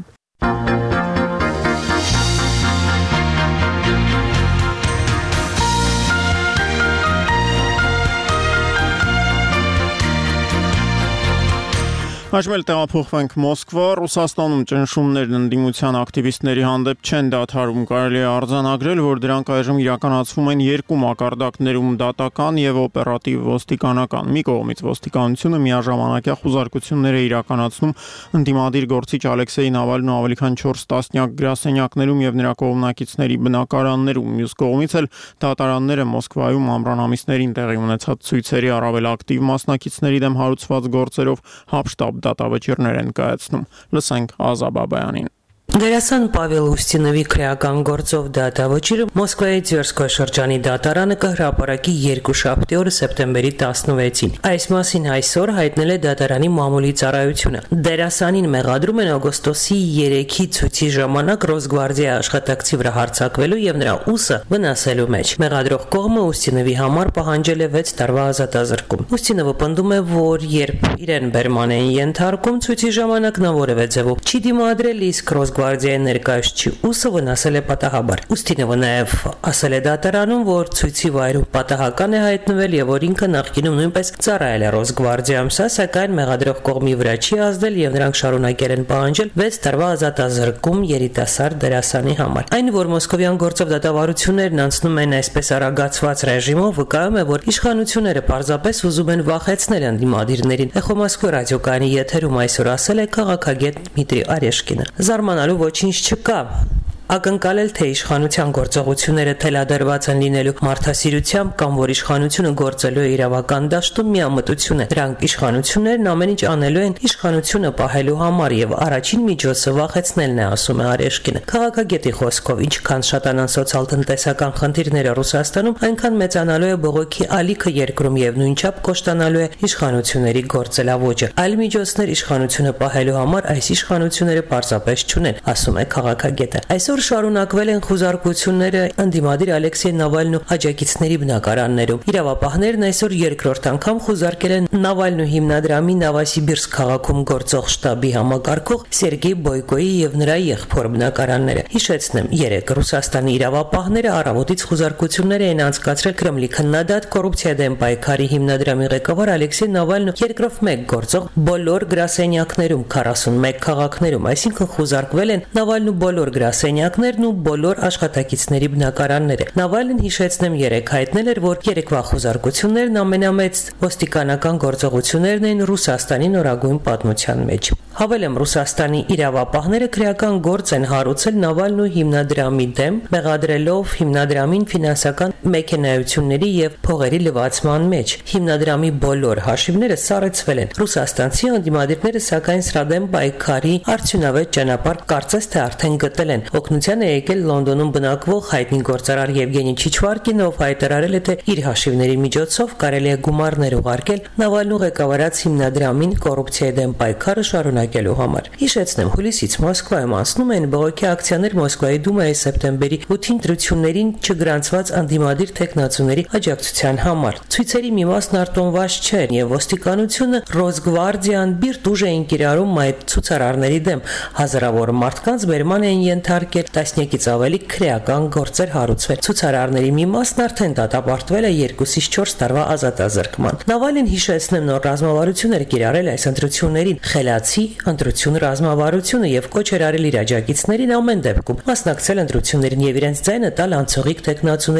Այժմ տեղափոխվենք Մոսկվա, Ռուսաստանում ճնշումներն ընդդիմության ակտիվիստների հանդեպ չեն դադարում, կարելի է արձանագրել, որ դրանք այժմ իրականացվում են երկու մակարդակներում՝ դատական եւ օպերատիվ ոստիկանական։ Մի կողմից ոստիկանությունը միաժամանակյա խուզարկություններ է իրականացնում ընդդիմադիր գործիչ Ալեքսեյ Նավալնու ավելի քան 4 տասնյակ գրասենյակներում եւ նրա կողմնակիցների բնակարաններում, մյուս կողմից էլ դատարանները Մոսկվայում ամռանամիսներին տեղի ունեցած ցույցերի առավել ակտիվ մասնակիցների դեմ հարուցված գործերով հապշտապ դատավճիռներ են կայացնում։ Լսենք Ազա Բաբայանին։ Դերասան Պավել Ուստինովի քրեական գործով դատավճիռը Մոսկվայի Տվերսկոյ շրջանի դատարանը կհրապարակի երկուշաբթի օրը սեպտեմբերի 16-ին։ Այս մասին այսօր հայտնել է դատարանի մամուլի ծառայությունը։ Դերասանին մեղադրում են օգոստոսի 3-ի ցույցի ժամանակ Ռոսգվարդիա աշխատակցի վրա հարձակվելու եւ նրա ուսը վնասելու մեջ։ Մեղադրող կողմը Ուստինովի համար պահանջել է 6 տարվա ազատազրկում։ Ուստինովը պնդում է, որ երբ իրեն բերման են ենթարկում ցույցի ժամանակ նա որևէ ձևով չի դիմադրել, իսկ Ռոսգվարդիայի ներկայացուցիչ ուսը վնասել է պատահաբար։ Ուստինովը նաև ասել է դատարանում, որ ցույցի վայրում պատահական է հայտնվել եւ որ ինքը նախկինում նույնպես ծառայել է Ռոսգվարդիայում, սակայն մեղադրող կողմի վրա չի ազդել եւ նրանք շարունակել են պահանջել 6 տարվա ազատազրկում երիտասարդ դերասանի համար։ Այն, որ մոսկովյան գործով դատավարություններն անցնում են այսպես արագացված ռեժիմով, վկայում է, որ իշխանությունները պարզապես ուզում են վախեցնել ընդդիմադիրներին։ Էխո Մոսկվա ռադիոկայանի եթերում այսօր ասել է քաղաքագետ Դմիտրի Արեշկինը։ Զարմանալու ոչինչ չկա։ Ակնկալել, թե իշխանության գործողությունները թելադրված են լինելու մարդասիրությամբ կամ որ իշխանությունը գործելու է իրավական դաշտում միամտություն է։ Դրանք իշխանություններն ամեն ինչ անելու են իշխանությունը պահելու համար եւ առաջին միջոցը վախեցնելն է, ասում է Արեշկինը։ Քաղաքագետի խոսքով, ինչքան շատանան սոցիալ-տնտեսական խնդիրները Ռուսաստանում, այնքան մեծանալու է բողոքի ալիքը երկրում եւ նույնչափ կոշտանալու է իշխանությունների գործելավոճը։ Այլ միջոցներ իշխանությունը պահելու համար այս իշխանությունները պարզապես չունեն, ասում է քաղաքագետը։ Այսօր շարունակվել են խուզարկությունները ընդդիմադիր Ալեքսեյ Նավալնու աջակիցների բնակարաններում։ Իրավապահներն այսօր երկրորդ անգամ խուզարկել են Նավալնու հիմնադրամի Նովոսիբիրսկ քաղաքում գործող շտաբի համակարգող Սերգեյ Բոյկոյի եւ նրա եղբոր բնակարանները։ Հիշեցնեմ, 3 Ռուսաստանի իրավապահները առավոտից խուզարկություններ էին անցկացրել Կրեմլի քննադատ կոռուպցիա դեմ պայքարի հիմնադրամի ղեկավար Ալեքսեյ Նավալնու երկրով մեկ գործող բոլոր գրասենյակներում 41 քաղաքներում, այսինքն խուզարկվել են Նավալնու բոլոր գրասենյակներն ու բոլոր աշխատակիցների բնակարանները։ Նավալնին, հիշեցնեմ, 3 հայտնել էր, որ երեկվա խուզարկություններն ամենամեծ ոստիկանական գործողություններն են Ռուսաստանի նորագույն պատմության մեջ։ Հավելեմ, Ռուսաստանի իրավապահները քրեական գործ են հարուցել Նավալնու հիմնադրամի դեմ, մեղադրելով հիմնադրամին ֆինանսական մեքենայությունների եւ փողերի լվացման մեջ։ Հիմնադրամի բոլոր հաշիվները սառեցվել են։ Ռուսաստանցի ընդդիմադիրները սակայն սրա դեմ պայքարի արդյունավետ ճանապարհ կարծես թե արդեն գտել են։ Օգնության է եկել Լոնդոնում բնակվող հայտնի գործարար Եվգենի Չիչվարկին, ով հայտարարել է, թե իր հաշիվների միջոցով կարելի է գումարներ ուղարկել Նավալնու ղեկավարած հիմնադրամին կոռուպցիայի դեմ պայքարը շարունակելու համար։ Հիշեցնեմ, հուլիսից Մոսկվայում անցնում են բողոքի ակցիաներ Մոսկվայի դումայի սեպտեմբերի 8-ին ընտրություններին չգրանցված ընդդիմադիր տեխնացուների աջակցության համար։ Ցույցերի մի մասն արտոնված չեն եւ ոստիկանությունը Ռոսգվարդիան բիրտ ուժ էին կիրառում այդ ցուցարարների դեմ։ Հազարավոր մարդկանց բերման են ենթարկել, տասնյակից ավելի քրեական գործեր հարուցվել։ Ցուցարարների մի մասն արդեն դատապարտվել է 2-ից 4 տարվա ազատազրկման։ Նավալին, հիշեցնեմ, նոր ռազմավարություն էր կիրառել այս ընտրություններին, խելացի ընտրություն ռազմավարությունը եւ կոչ էր արել իր աջակիցներին ամեն դեպքում մասնակցել ընտրություններին եւ իրենց ձայնը տալ անցողիկ տեխնացուներին, նույնիսկ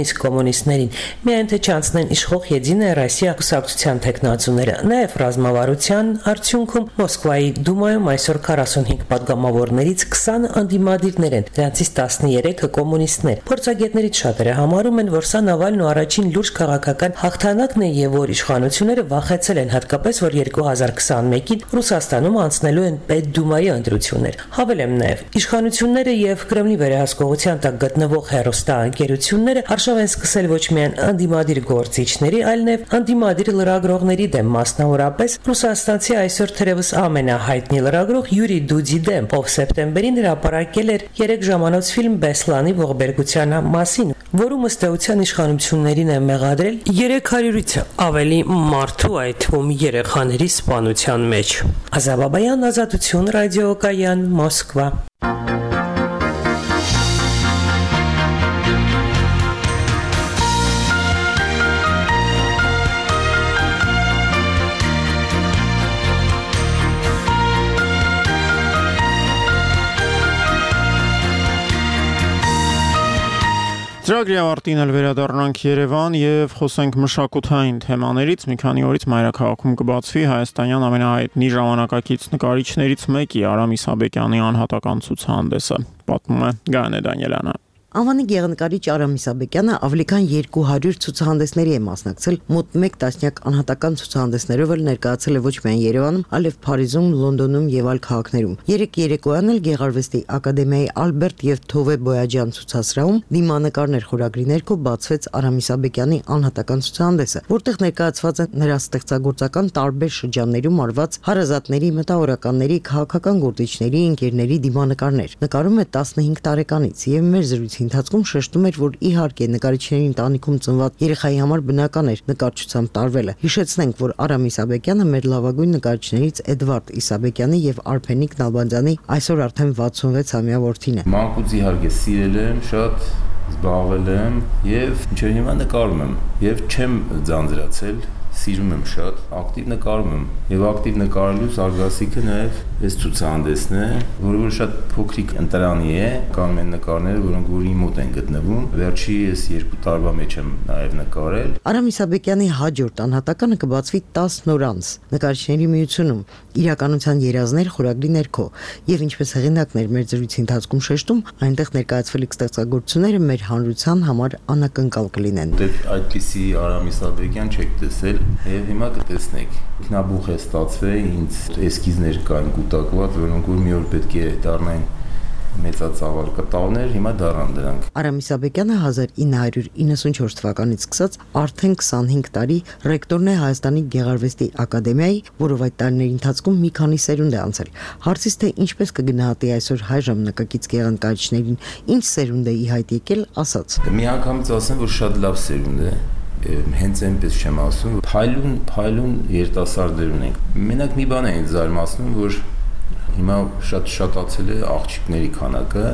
նույնիսկ կոմունիստներին, միայն թե չանցնեն իշխող Եդինայա Ռոսիա կուսակցության տեխնացուները։ Նաև ռազմավարության արդյունքում Մոսկվայի Դումայում այսօր 45 падգամավորներից 20 անդիմադիրներ են, դրանցից 13-ը կոմունիստներ։ Փորձագետներից շատերը համարում են, որ սա Նավալնու առաջին լուրջ քաղաքական հաղթանակն է եւ որ իշխանությունները վախեցել են, հատկապես որ 2021-ին Ռուսաստանում անցնելու են Պետդումայի ընտրություններ։ Հավելեմ նաեւ, իշխանությունները եւ Կրեմլի վերահսկողության տակ գտնվող հեռուստաընկերությունները արշավ են սկսել ոչ միայն անդիմադիր գործիչների, այլ նաեւ անդիմադիր լրագրողների դեմ, մասնավորապես ռուսաստանցի այսօր թերևս ամենահայտնի լրագրող Յուրի Դուդի դեմ, ով սեպտեմբերին հրապարակել էր 3 ժամանոց ֆիլմ Բեսլանի ողբերգության մասին, որում ըստ էության իշխանություններին է մեղադրել 300-ից ավելի մարդու, այդ թվում երեխաների սպանության մեջ։ Ազաբաբայան, Ազատություն, ռադիոկայան, Մոսկվա։ Ծրագրի ավարտին էլ վերադառնանք Երևան եւ խոսենք մշակութային թեմաներից։ Մի քանի օրից Մայրաքաղաքում կբացվի հայաստանյան ամենահայտնի ժամանակակից նկարիչներից մեկի Արամ Իսաբեկյանի անհատական ցուցահանդեսը, պատմում է Գայանե Դանիելյանը։ Անվանի գեղանկարիչ Արամ Իսաբեկյանը ավելի քան 200 ցուցահանդեսների է մասնակցել, մոտ 1 տասնյակ անհատական ցուցահանդեսներով էլ ներկայացել է ոչ միայն Երևանում, այլև Փարիզում, Լոնդոնում եւ այլ քաղաքներում։ Երեք երեկոյան էլ Գեղարվեստի ակադեմիայի Ալբերտ եւ Թովե Բոյաջյան ցուցասրահում դիմանկարներ խորագրի ներքո բացվեց Արամ Իսաբեկյանի անհատական ցուցահանդեսը, որտեղ ներկայացված են նրա ստեղծագործական տարբեր շրջաններում արված հարազատների, մտավորականների, քաղաքական գործիչների, ընկերների դիմանկարներ։ Նկարում է 15 տարեկանից եւ մեր զրույցի ընթացքում շեշտում էր, որ իհարկե նկարիչների ընտանիքում ծնված երեխայի համար բնական էր նկարչությամբ տարվելը։ Հիշեցնենք, որ Արամ Իսաբեկյանը մեր լավագույն նկարիչներից Էդվարդ Իսաբեկյանի եւ Արփենիկ Նալբանդյանի այսօր արդեն 66-ամյա որդին է։ Մանկուց իհարկե սիրել եմ, շատ զբաղվել եմ եւ ինչեր հիմա նկարում եմ եւ չեմ ձանձրացել, սիրում եմ շատ, ակտիվ նկարում եմ եւ ակտիվ նկարելու զարգացիկը նաեւ այս ցուցահանդեսն է, որը շատ փոքրիկ ընտրանի է, կան մեն նկարները, որոնք որի մոտ են գտնվում։ Վերջի այս 2 տարվա մեջ եմ նաեւ նկարել։ Արամ Իսաբեկյանի հաջորդ անհատականը կբացվի 10 նոր անց նկարիչների միությունում, իրականության երազներ խորագրի ներքո եւ ինչպես հեղինակներ մեր զրույցի ընթացքում շեշտում, այնտեղ ներկայացվելիք ստեղծագործությունները մեր հանրության համար անակնկալ կլինեն։ Այդպիսի Արամ Իսաբեկյան չեք տեսել եւ հիմա կտեսնեք։ Ինքնաբուխ է ստացվել, ինձ էսքիզներ կային կուտակված, որոնք որ մի օր պետք է դառնային մեծածավալ կտավներ, հիմա դառան դրանք։ Արամ Իսաբեկյանը 1994 թվականից սկսած արդեն 25 տարի ռեկտորն է Հայաստանի Գեղարվեստի ակադեմիայի, որով այդ տարիների ընթացքում մի քանի սերունդ է անցել։ Հարցից թե ինչպես կգնահատի այսօր հայ ժամանակակից գեղանկարիչներին, ինչ սերունդ է ի հայտ եկել, ասաց. Մի անգամից ասեմ, որ շատ լավ սերունդ է։ Հենց այնպես չեմ ասում, փայլուն երիտասարդներ ունենք։ Մենակ մի բան է ինձ զարմացնում, որ հիմա շատ շատացել է աղջիկների քանակը,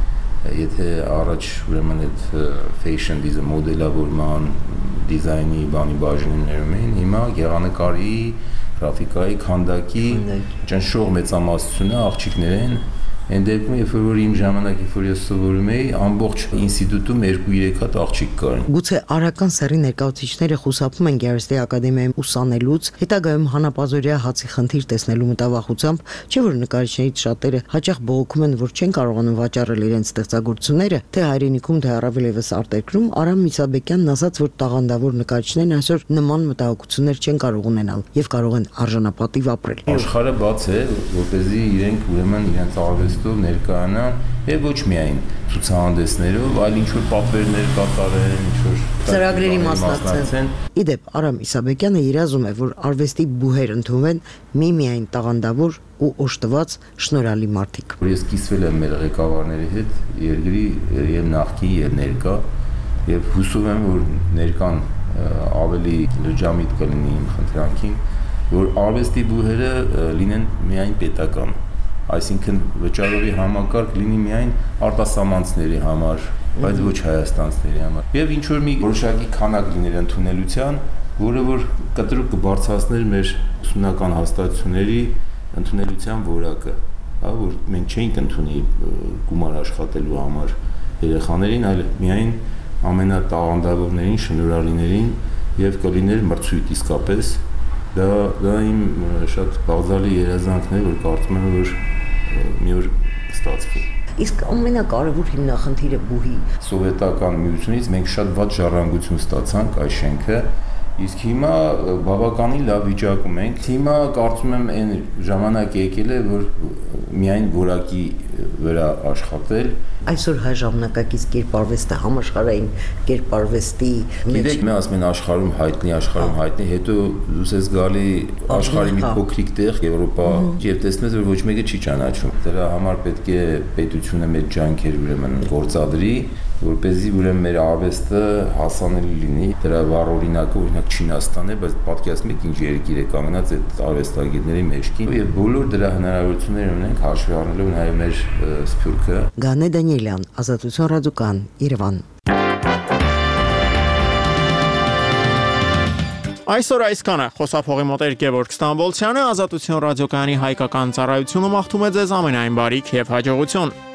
եթե առաջ ուրեմն այդ fashion մոդելավորման, դիզայնի, բանի բաժիններում էին, հիմա գեղանկարի, գրաֆիկայի, քանդակի ճնշող մեծամասնությունը աղջիկներ են։ Այն դեպքում, երբ որ իմ ժամանակ, երբ որ ես սովորում էի, ամբողջ ինստիտուտում 2-3 հատ աղջիկ կային։ Գուցե արական սեռի ներկայացուցիչները խուսափում են Գեղարվեստի ակադեմիայում ուսանելուց, հետագայում հանապազորյա հացի խնդիր տեսնելու մտավախությամբ, չէ՞ որ նկարիչներից շատերը հաճախ բողոքում են, որ չեն կարողանում վաճառել իրենց ստեղծագործությունները, թե հայրենիքում, թե առավել եւս արտերկրում։ Արամ Իսաբեկյանն ասաց, որ տաղանդավոր նկարիչներն այսօր նման մտահոգություններ չեն կարող ունենալ եւ կարող են արժանապատիվ ապրել։ Աշխարհը բաց է, որպեսզի իրենք ուրեմն իրենց արվեստով ներկայանան եւ ոչ միայն ցուցահանդեսներով, այլ ինչ որ պատվերներ կատարեն, ինչ որ ծրագրերի մասնակցեն։ Իդեպ Արամ Իսաբեկյանը երազում է, որ արվեստի բուհեր ընդունվեն միմիայն տաղանդավոր ու օժտված շնորհալի մարդիկ։ Ես կիսվել եմ մեր ղեկավարների հետ, երկրի եւ նախկին եւ ներկա, եւ հուսով եմ, որ ներկան ավելի լրջամիտ կլինի իմ խնդրանքին, որ արվեստի բուհերը լինեն միայն պետական, այսինքն վճարովի համակարգ լինի միայն արտասահմանցիների համար, բայց ոչ հայաստանցիների համար։ Եվ ինչ որ մի որոշակի քանակ լիներ ընդունելության, որը որ կտրուկ կբարձրացներ մեր ուսումնական հաստատությունների ընդունելության որակը, հա, որ մենք չենք ընդունի գումար աշխատելու համար երեխաներին, այլ միայն ամենատաղանդավորներին, շնորհալիներին եւ կլիներ մրցույթ իսկապես դա իմ շատ բաղձալի երազանքն է, որ կարծում եմ, որ մի օր կստացվի։ Իսկ ամենակարևոր հիմնախնդիրը բուհի սովետական միությունից մենք շատ վատ ժառանգություն ստացանք այս շենքը, իսկ հիմա բավականին լավ վիճակում ենք։ Հիմա կարծում եմ այն ժամանակ եկել է, որ միայն որակի վրա աշխատել։ Այսօր հայ ժամանակակից կերպարվեստը համաշխարհային կերպարվեստի մեջ մենք ասում ենք աշխարհում հայտնի, հետո դուս ես գալի աշխարհի մի փոքրիկ տեղ, Եվրոպա, եւ տեսնում ես, որ ոչ մեկը չի ճանաչում։ Դրա համար պետք է պետությունը մեծ ջանքեր ուրեմն գործադրի, որպեսզի ուրեմն մեր արվեստը հասանելի լինի։ Դրա վառ օրինակը օրինակ Չինաստանն է, բայց պատկերացնում եք ինչ երկիր է կանգնած այդ արվեստագետների մեջքին, եւ բոլոր դրա հնարավորությունները ունենք հաշվի առնելով նաեւ մեր սփյուռքը։ Գանե Դանիելյան, Ազատություն ռադիոկան, Երևան։ Այսօր այսքանը խոսափողի մոտ էր Գևորգ Ստամբոլցյանը, Ազատություն ռադիոկայանի հայկական ծառայությունը մաղթում է ձեզ ամենայն բարիք եւ հաջողություն։